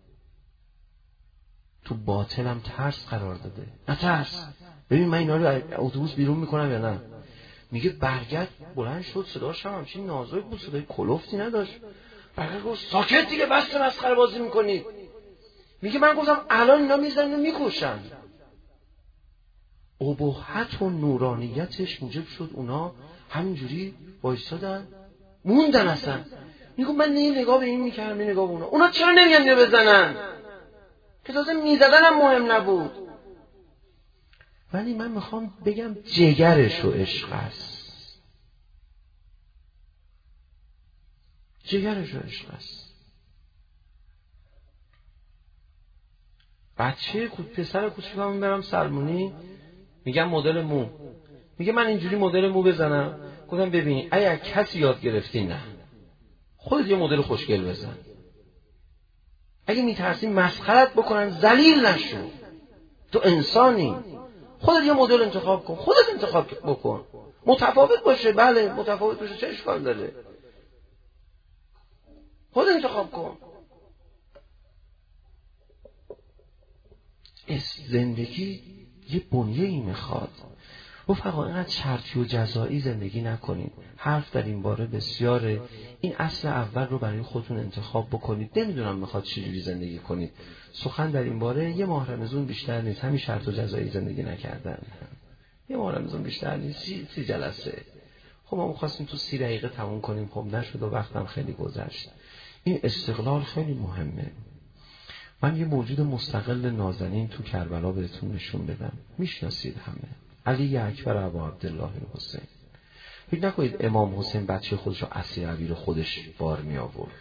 Speaker 2: تو باطل هم ترس قرار داده، نه ترس. ببین من اینا رو اتوبوس بیرون میکنم یا نه؟ میگه برگرد بلند شد، صداش هم همچین نازک بود، صدای کلفتی نداشت، برگرد گفت ساکت دیگه، بس مسخره بازی میکنید. میگه من گفتم الان اینا میزنن میکشن. ابهت و نورانیتش موجب شد اونا همینجوری وایسادن موندن. اصلا میگم من نه نگاه به این میکردم نه نگاه به اونا. اونا چرا نمیگن اینو بزنن که تازه میزدن هم مهم نبود. ولی من میخوام بگم جگرش و عشق است، جگرش و عشق است. بچه پسر کوچیکم میبرم سلمونی، میگم مدل مو، میگه من اینجوری مدل مو بزنم. گفتم ببین اگه کسی یاد گرفتی نه، خودت یه مدل خوشگل بزن. اگه میترسی مسخرت بکنن ذلیل نشو، تو انسانی، خودت یه مدل انتخاب کن، خودت انتخاب بکن. متفاوت باشه، بله متفاوت باشه، چه اشکال داره؟ خودت انتخاب کن. زندگی یه بنیه‌ای میخواد. رفقا اینقدر شرطی و جزایی زندگی نکنید. حرف در این باره بسیاره. این اصل اول رو برای خودتون انتخاب بکنید. نمیدونم میخواد چجوری زندگی کنید. سخن در این باره یه ماه رمضان بیشتر نیست. همین شرط و جزایی زندگی نکردن. یه ماه رمضان بیشتر نیست. سی, سی جلسه. خب ما می‌خواستیم تو سی دقیقه تموم کنیم. خب نشد و وقتم خیلی گذشت. این استقلال خیلی مهمه. من یه موجود مستقل نازنین تو کربلا بهتون نشون بدم. میشناسید همه. علی اکبر ابا عبدالله حسین. فکر نکنید امام حسین بچه خودش رو اسیر عبیر خودش بار می آورد.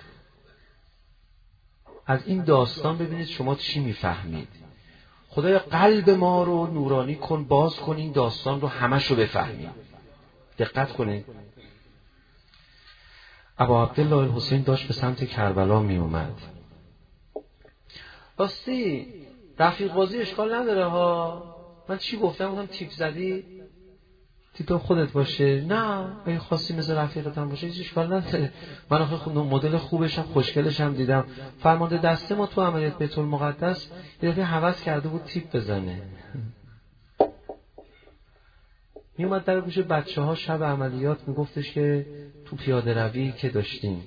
Speaker 2: از این داستان ببینید شما چی میفهمید. خدای قلب ما رو نورانی کن، باز کن این داستان رو همش رو بفهمید. دقت کنید. ابا عبدالله حسین داشت به سمت کربلا می اومد. راستی رفیق بازی اشکال نداره ها. من چی گفتم؟ گفتم تیپ زدی تیپ خودت باشه. نه اگه خواستی مثل رفیقت هم باشه هیچ اشکال نداره. من آخه مدل خوبشم خوشگلشم دیدم. فرمانده دسته ما تو عملیات بیت المقدس یه دفعه هوس کرده بود تیپ بزنه. می اومد در گوش بچه ها شب عملیات میگفتش که تو پیاده روی که داشتیم،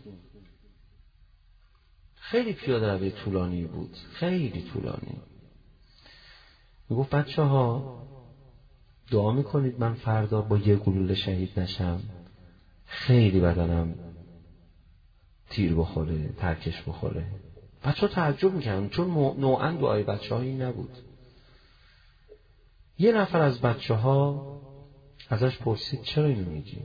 Speaker 2: خیلی پیاده روی طولانی بود، خیلی طولانی. میگفت بچه ها دعا میکنید من فردا با یه گلوله شهید نشم. خیلی بدنم تیر بخوره، ترکش بخوره. بچه ها تعجب میکنن چون نوعا دعای بچه ها این نبود. یه نفر از بچه ها ازش پرسید چرا اینو میگی؟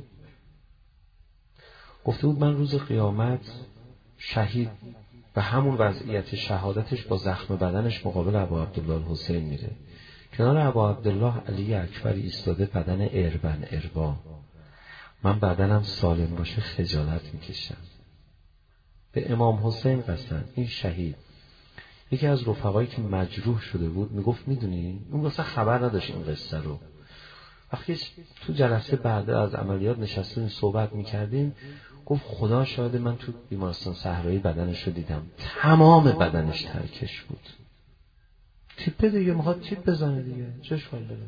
Speaker 2: گفته بود من روز قیامت شهید و همون وضعیت شهادتش با زخم بدنش مقابل ابا عبدالله حسین میره. کنار ابا عبدالله علی اکبر ایستاده، بدن اربن اربا. من بدنم سالم باشه خجالت میکشم. به امام حسین قسم. این شهید یکی از رفقایی که مجروح شده بود میگفت میدونی اون اصلا خبر نداشت این قصه رو. وقتی تو جلسه بعد از عملیات نشستیم صحبت میکردیم گفت خدا شاهد من تو بیمارستان صحرایی بدنش رو دیدم، تمام بدنش ترکش بود. تیپ دیگه میخواد تیپ بزنه دیگه، چه اشکال داره؟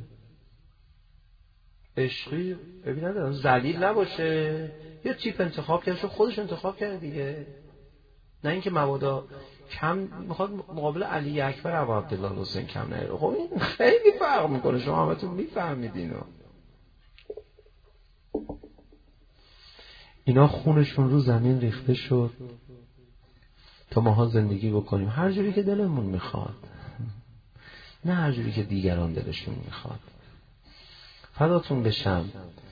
Speaker 2: عشقی ببین ندارم ذلیل نباشه، یه تیپ انتخاب کرده، خودش انتخاب کرده دیگه. نه اینکه مبادا کم میخواد مقابل علی اکبر ابا عبدالله حسین کم نره. خب این خیلی فرق میکنه، شما همتون میفهمید اینو. اینا خونشون رو زمین ریخته شد تا ماها زندگی بکنیم هر جوری که دلمون میخواد، نه هر جوری که دیگران دلشون میخواد. فداتون بشم.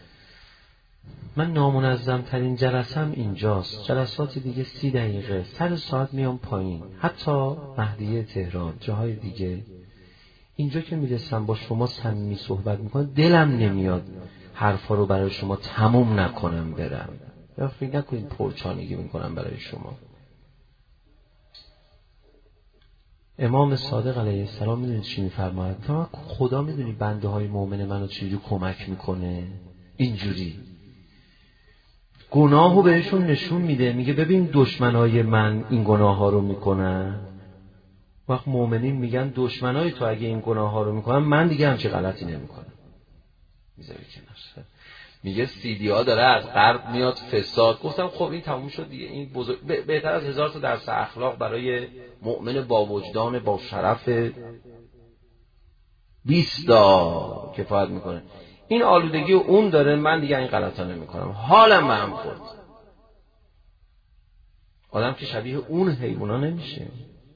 Speaker 2: من نامنظم ترین جلسم اینجاست. جلسات دیگه سی دقیقه سر ساعت میام پایین، حتی مهدیه تهران جاهای دیگه. اینجا که میرسم با شما صمیمی صحبت میکنم دلم نمیاد حرفا رو برای شما تموم نکنم برم، یا فکر نکنید پرچانگی میکنم برای شما. امام صادق علیه السلام میدونید چی میفرماید؟ تا خدا میدونی بنده های مؤمن منو چجوری کمک میکنه؟ اینجوری گناهو بهشون نشون میده، میگه ببین دشمنای من این گناه ها رو میکنن. وقت مؤمنین میگن دشمنای تو اگه این گناه ها رو میکنن من دیگه همچه غلطی نمیکنم. میذاری کنار. میگه سیدی ها داره از غرب میاد فساد. گفتم خب این تموم شد دیگه. این بزرگ... بهتر از هزار تا درس اخلاق برای مؤمن با وجدان با شرف بیست تا کفایت میکنه. این آلودگی اون داره، من دیگه این غلطا نمیکنم، حالم به هم خورد. آدم که شبیه اون حیونا نمیشه.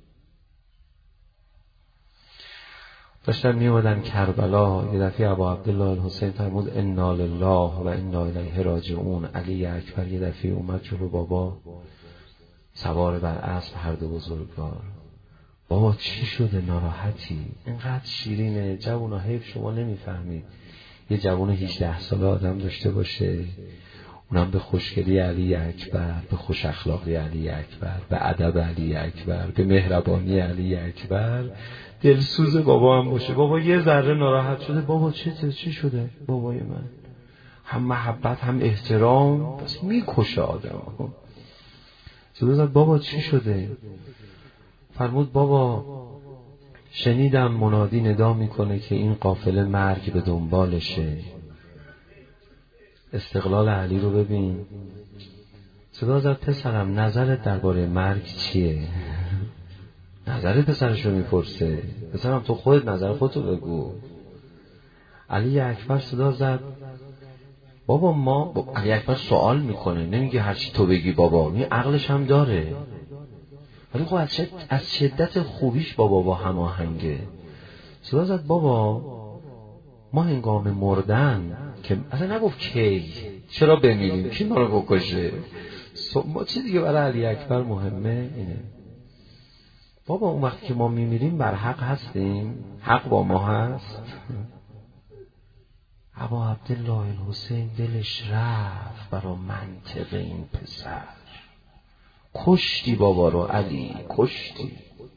Speaker 2: داشتن میومدن کربلا، یه دفعه ابا عبدالله الحسین فرمود انا لله و انا الیه راجعون. علی اکبر یه دفعه اومد جلو بابا، سوار بر اسب هر دو بزرگوار. بابا چی شده، ناراحتی؟ اینقدر شیرینه، جوونا حیف شما نمیفهمید. یه جوون هجده ساله آدم داشته باشه، اونم به خوشگلی علی اکبر، به خوش اخلاقی علی اکبر، به ادب علی اکبر، به مهربانی علی اکبر، دلسوز بابا هم باشه. بابا یه ذره ناراحت شده، بابا چه چی شده بابای من؟ هم محبت هم احترام، بس میکشه آدم. صدا زد بابا چی شده؟ فرمود بابا شنیدم منادی ندا میکنه که این قافله مرگ به دنبالشه. استقلال علی رو ببین. صدا زد پسرم نظرت درباره مرگ چیه؟ نظر پسرش رو میپرسه. پسرم تو خودت نظر خودتو بگو. علی اکبر صدا زد بابا ما با... علی اکبر سوال میکنه، نمیگه هرچی تو بگی بابا، این عقلش هم داره، ولی خب از, شد... از شدت خوبیش بابا با هماهنگه. صدا زد بابا ما هنگام مردن که اصلا نگفت کی، چرا بمیریم، کی ما رو بکشه، ما چیزی که برای علی اکبر مهمه اینه بابا اون وقتی که ما میمیریم بر حق هستیم، حق با ما هست. ابا عبدالله الحسین دلش رفت برای منطق این پسر. کشتی بابا رو علی، کشتی.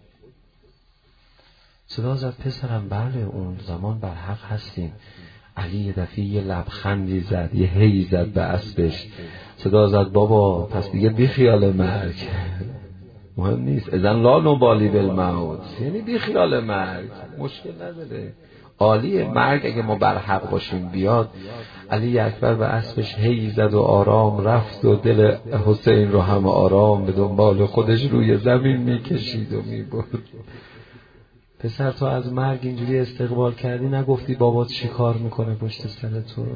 Speaker 2: صدا زد پسرم بله اون زمان بر حق هستیم. علی یه دفعه یه لبخندی زد، یه هی زد به اسبش. صدا زد بابا پس دیگه بی خیال مرگ، مهم نیست، اذن لا نبالی بالموت، یعنی بی خیال مرگ، مشکل نداره، عالیه مرگ اگه ما بر حق باشیم بیاد. علی اکبر به اسبش هی زد و آرام رفت و دل حسین رو هم آرام به دنبال خودش روی زمین میکشید و میبرد. پسر تو از مرگ اینجوری استقبال کردی، نگفتی بابات چی کار میکنه پشت سر تو؟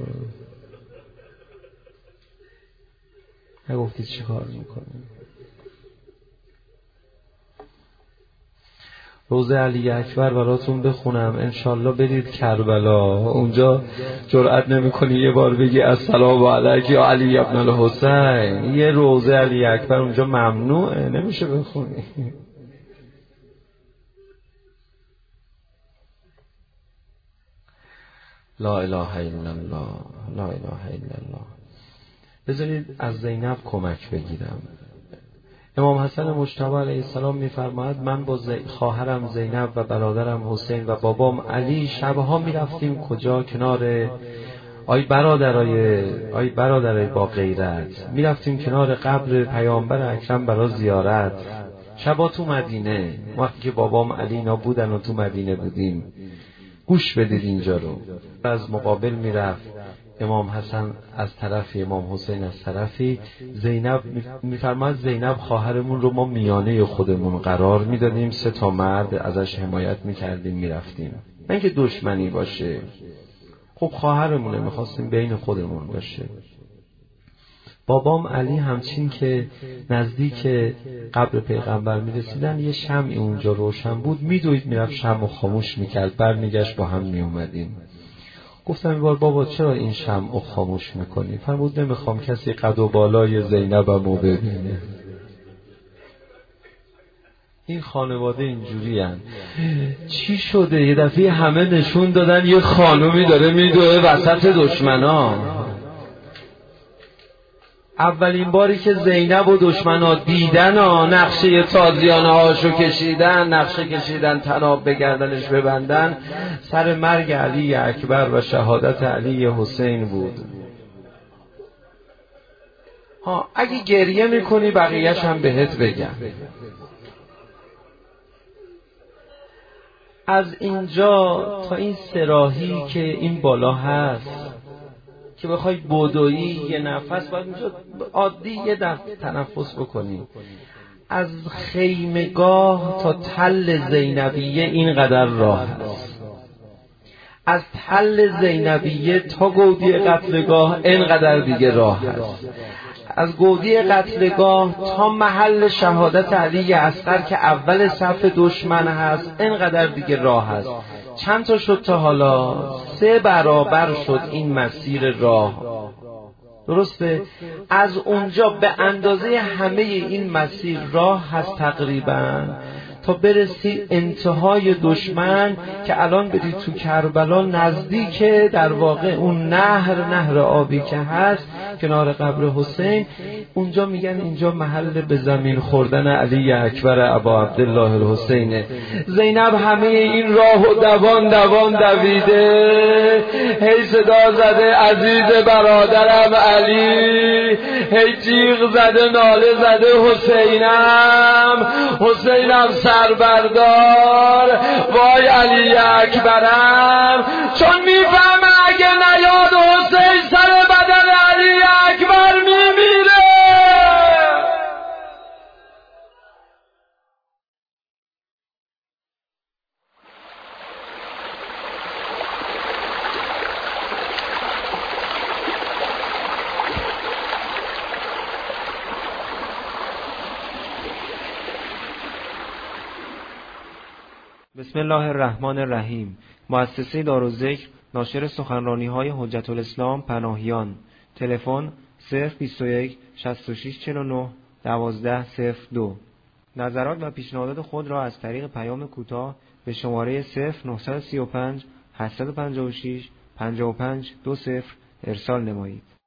Speaker 2: نگفتی چی کار میکنه؟ روزه علی اکبر براتون بخونم انشالله برید کربلا، اونجا جرئت نمی‌کنی یه بار بگی السلام علیک یا علی ابن الحسین. یه روزه علی اکبر اونجا ممنوعه، نمیشه بخونی. لا اله الا الله، لا اله الا الله. بذارید از زینب کمک بگیرم. امام حسن مجتبی علیه السلام می‌فرماید من با زی... خواهرم زینب و برادرم حسین و بابام علی شبها می‌رفتیم کجا؟ کنار آی برادرای آی برادرای با غیرت می‌رفتیم کنار قبر پیامبر اکرم برای زیارت. شبا تو مدینه، وقتی که بابام علی اینا بودن و تو مدینه بودیم. گوش بدید اینجا رو. از مقابل میرفت امام حسن از طرفی، امام حسین از طرفی. زینب میفرماد زینب خواهرمون رو ما میانه خودمون قرار میدادیم، سه تا مرد ازش حمایت میکردیم میرفتیم، نه اینکه دشمنی باشه. خب خواهرمونه، میخواستیم بین خودمون باشه. بابام علی همچین که نزدیک قبر پیغمبر میرسیدن یه شمعی اونجا روشن بود، میدوید میرفت شمع خاموش میکرد، برمیگشت با هم میومدیم. گفتم این بار بابا چرا این شمع خاموش میکنی؟ فرمود نمیخوام کسی قد و بالای زینبمو ببینه. این خانواده اینجوری هن. چی شده؟ یه دفعه همه نشون دادن یه خانومی داره میدوه وسط دشمنا. اولین باری که زینب و دشمنا دیدن ها نقشه تازیانه هاشو کشیدن، نقشه کشیدن تناب به گردنش ببندن، سر مرگ علی اکبر و شهادت علی حسین بود. ها اگه گریه میکنی بقیهش هم بهت بگم. از اینجا تا این سراحی که این بالا هست که بخوای بدویی یه نفس باید اینجا عادی یه دفعه تنفس بکنی. از خیمگاه تا تل زینبیه اینقدر راه هست. از تل زینبیه تا گودی قتلگاه اینقدر دیگه راه هست. از گودی قتلگاه تا محل شهادت علی اصغر که اول صف دشمن هست اینقدر دیگه راه هست. چند تا شد تا حالا؟ سه برابر شد این مسیر راه. درسته؟ از اونجا به اندازه همه این مسیر راه هست تقریبا تا برسی انتهای دشمن که الان برید تو کربلا نزدیک در واقع اون نهر نهر آبی که هست کنار قبر حسین، اونجا میگن اینجا محل به زمین خوردن علی اکبر ابا عبدالله الحسینه. زینب همه این راه و دوان دوان دویده، هی صدا زده عزیز برادرم علی، هی جیغ زده ناله زده حسینم حسینم سربردار، وای علی اکبرم، چون میفهمه اگه نیاد حسین سر بدن علی اکبر میمیره.
Speaker 1: بسم الله الرحمن الرحیم. مؤسسه دارالذکر ناشر سخنرانی‌های حجت الاسلام پناهیان. تلفن صفر بیست و یک شصت و شش چهل و نه دوازده صفر دو. نظرات و پیشنهادات خود را از طریق پیام کوتاه به شماره صفر نه سه پنج هشت پنج شش پنج پنج دو صفر ارسال نمایید.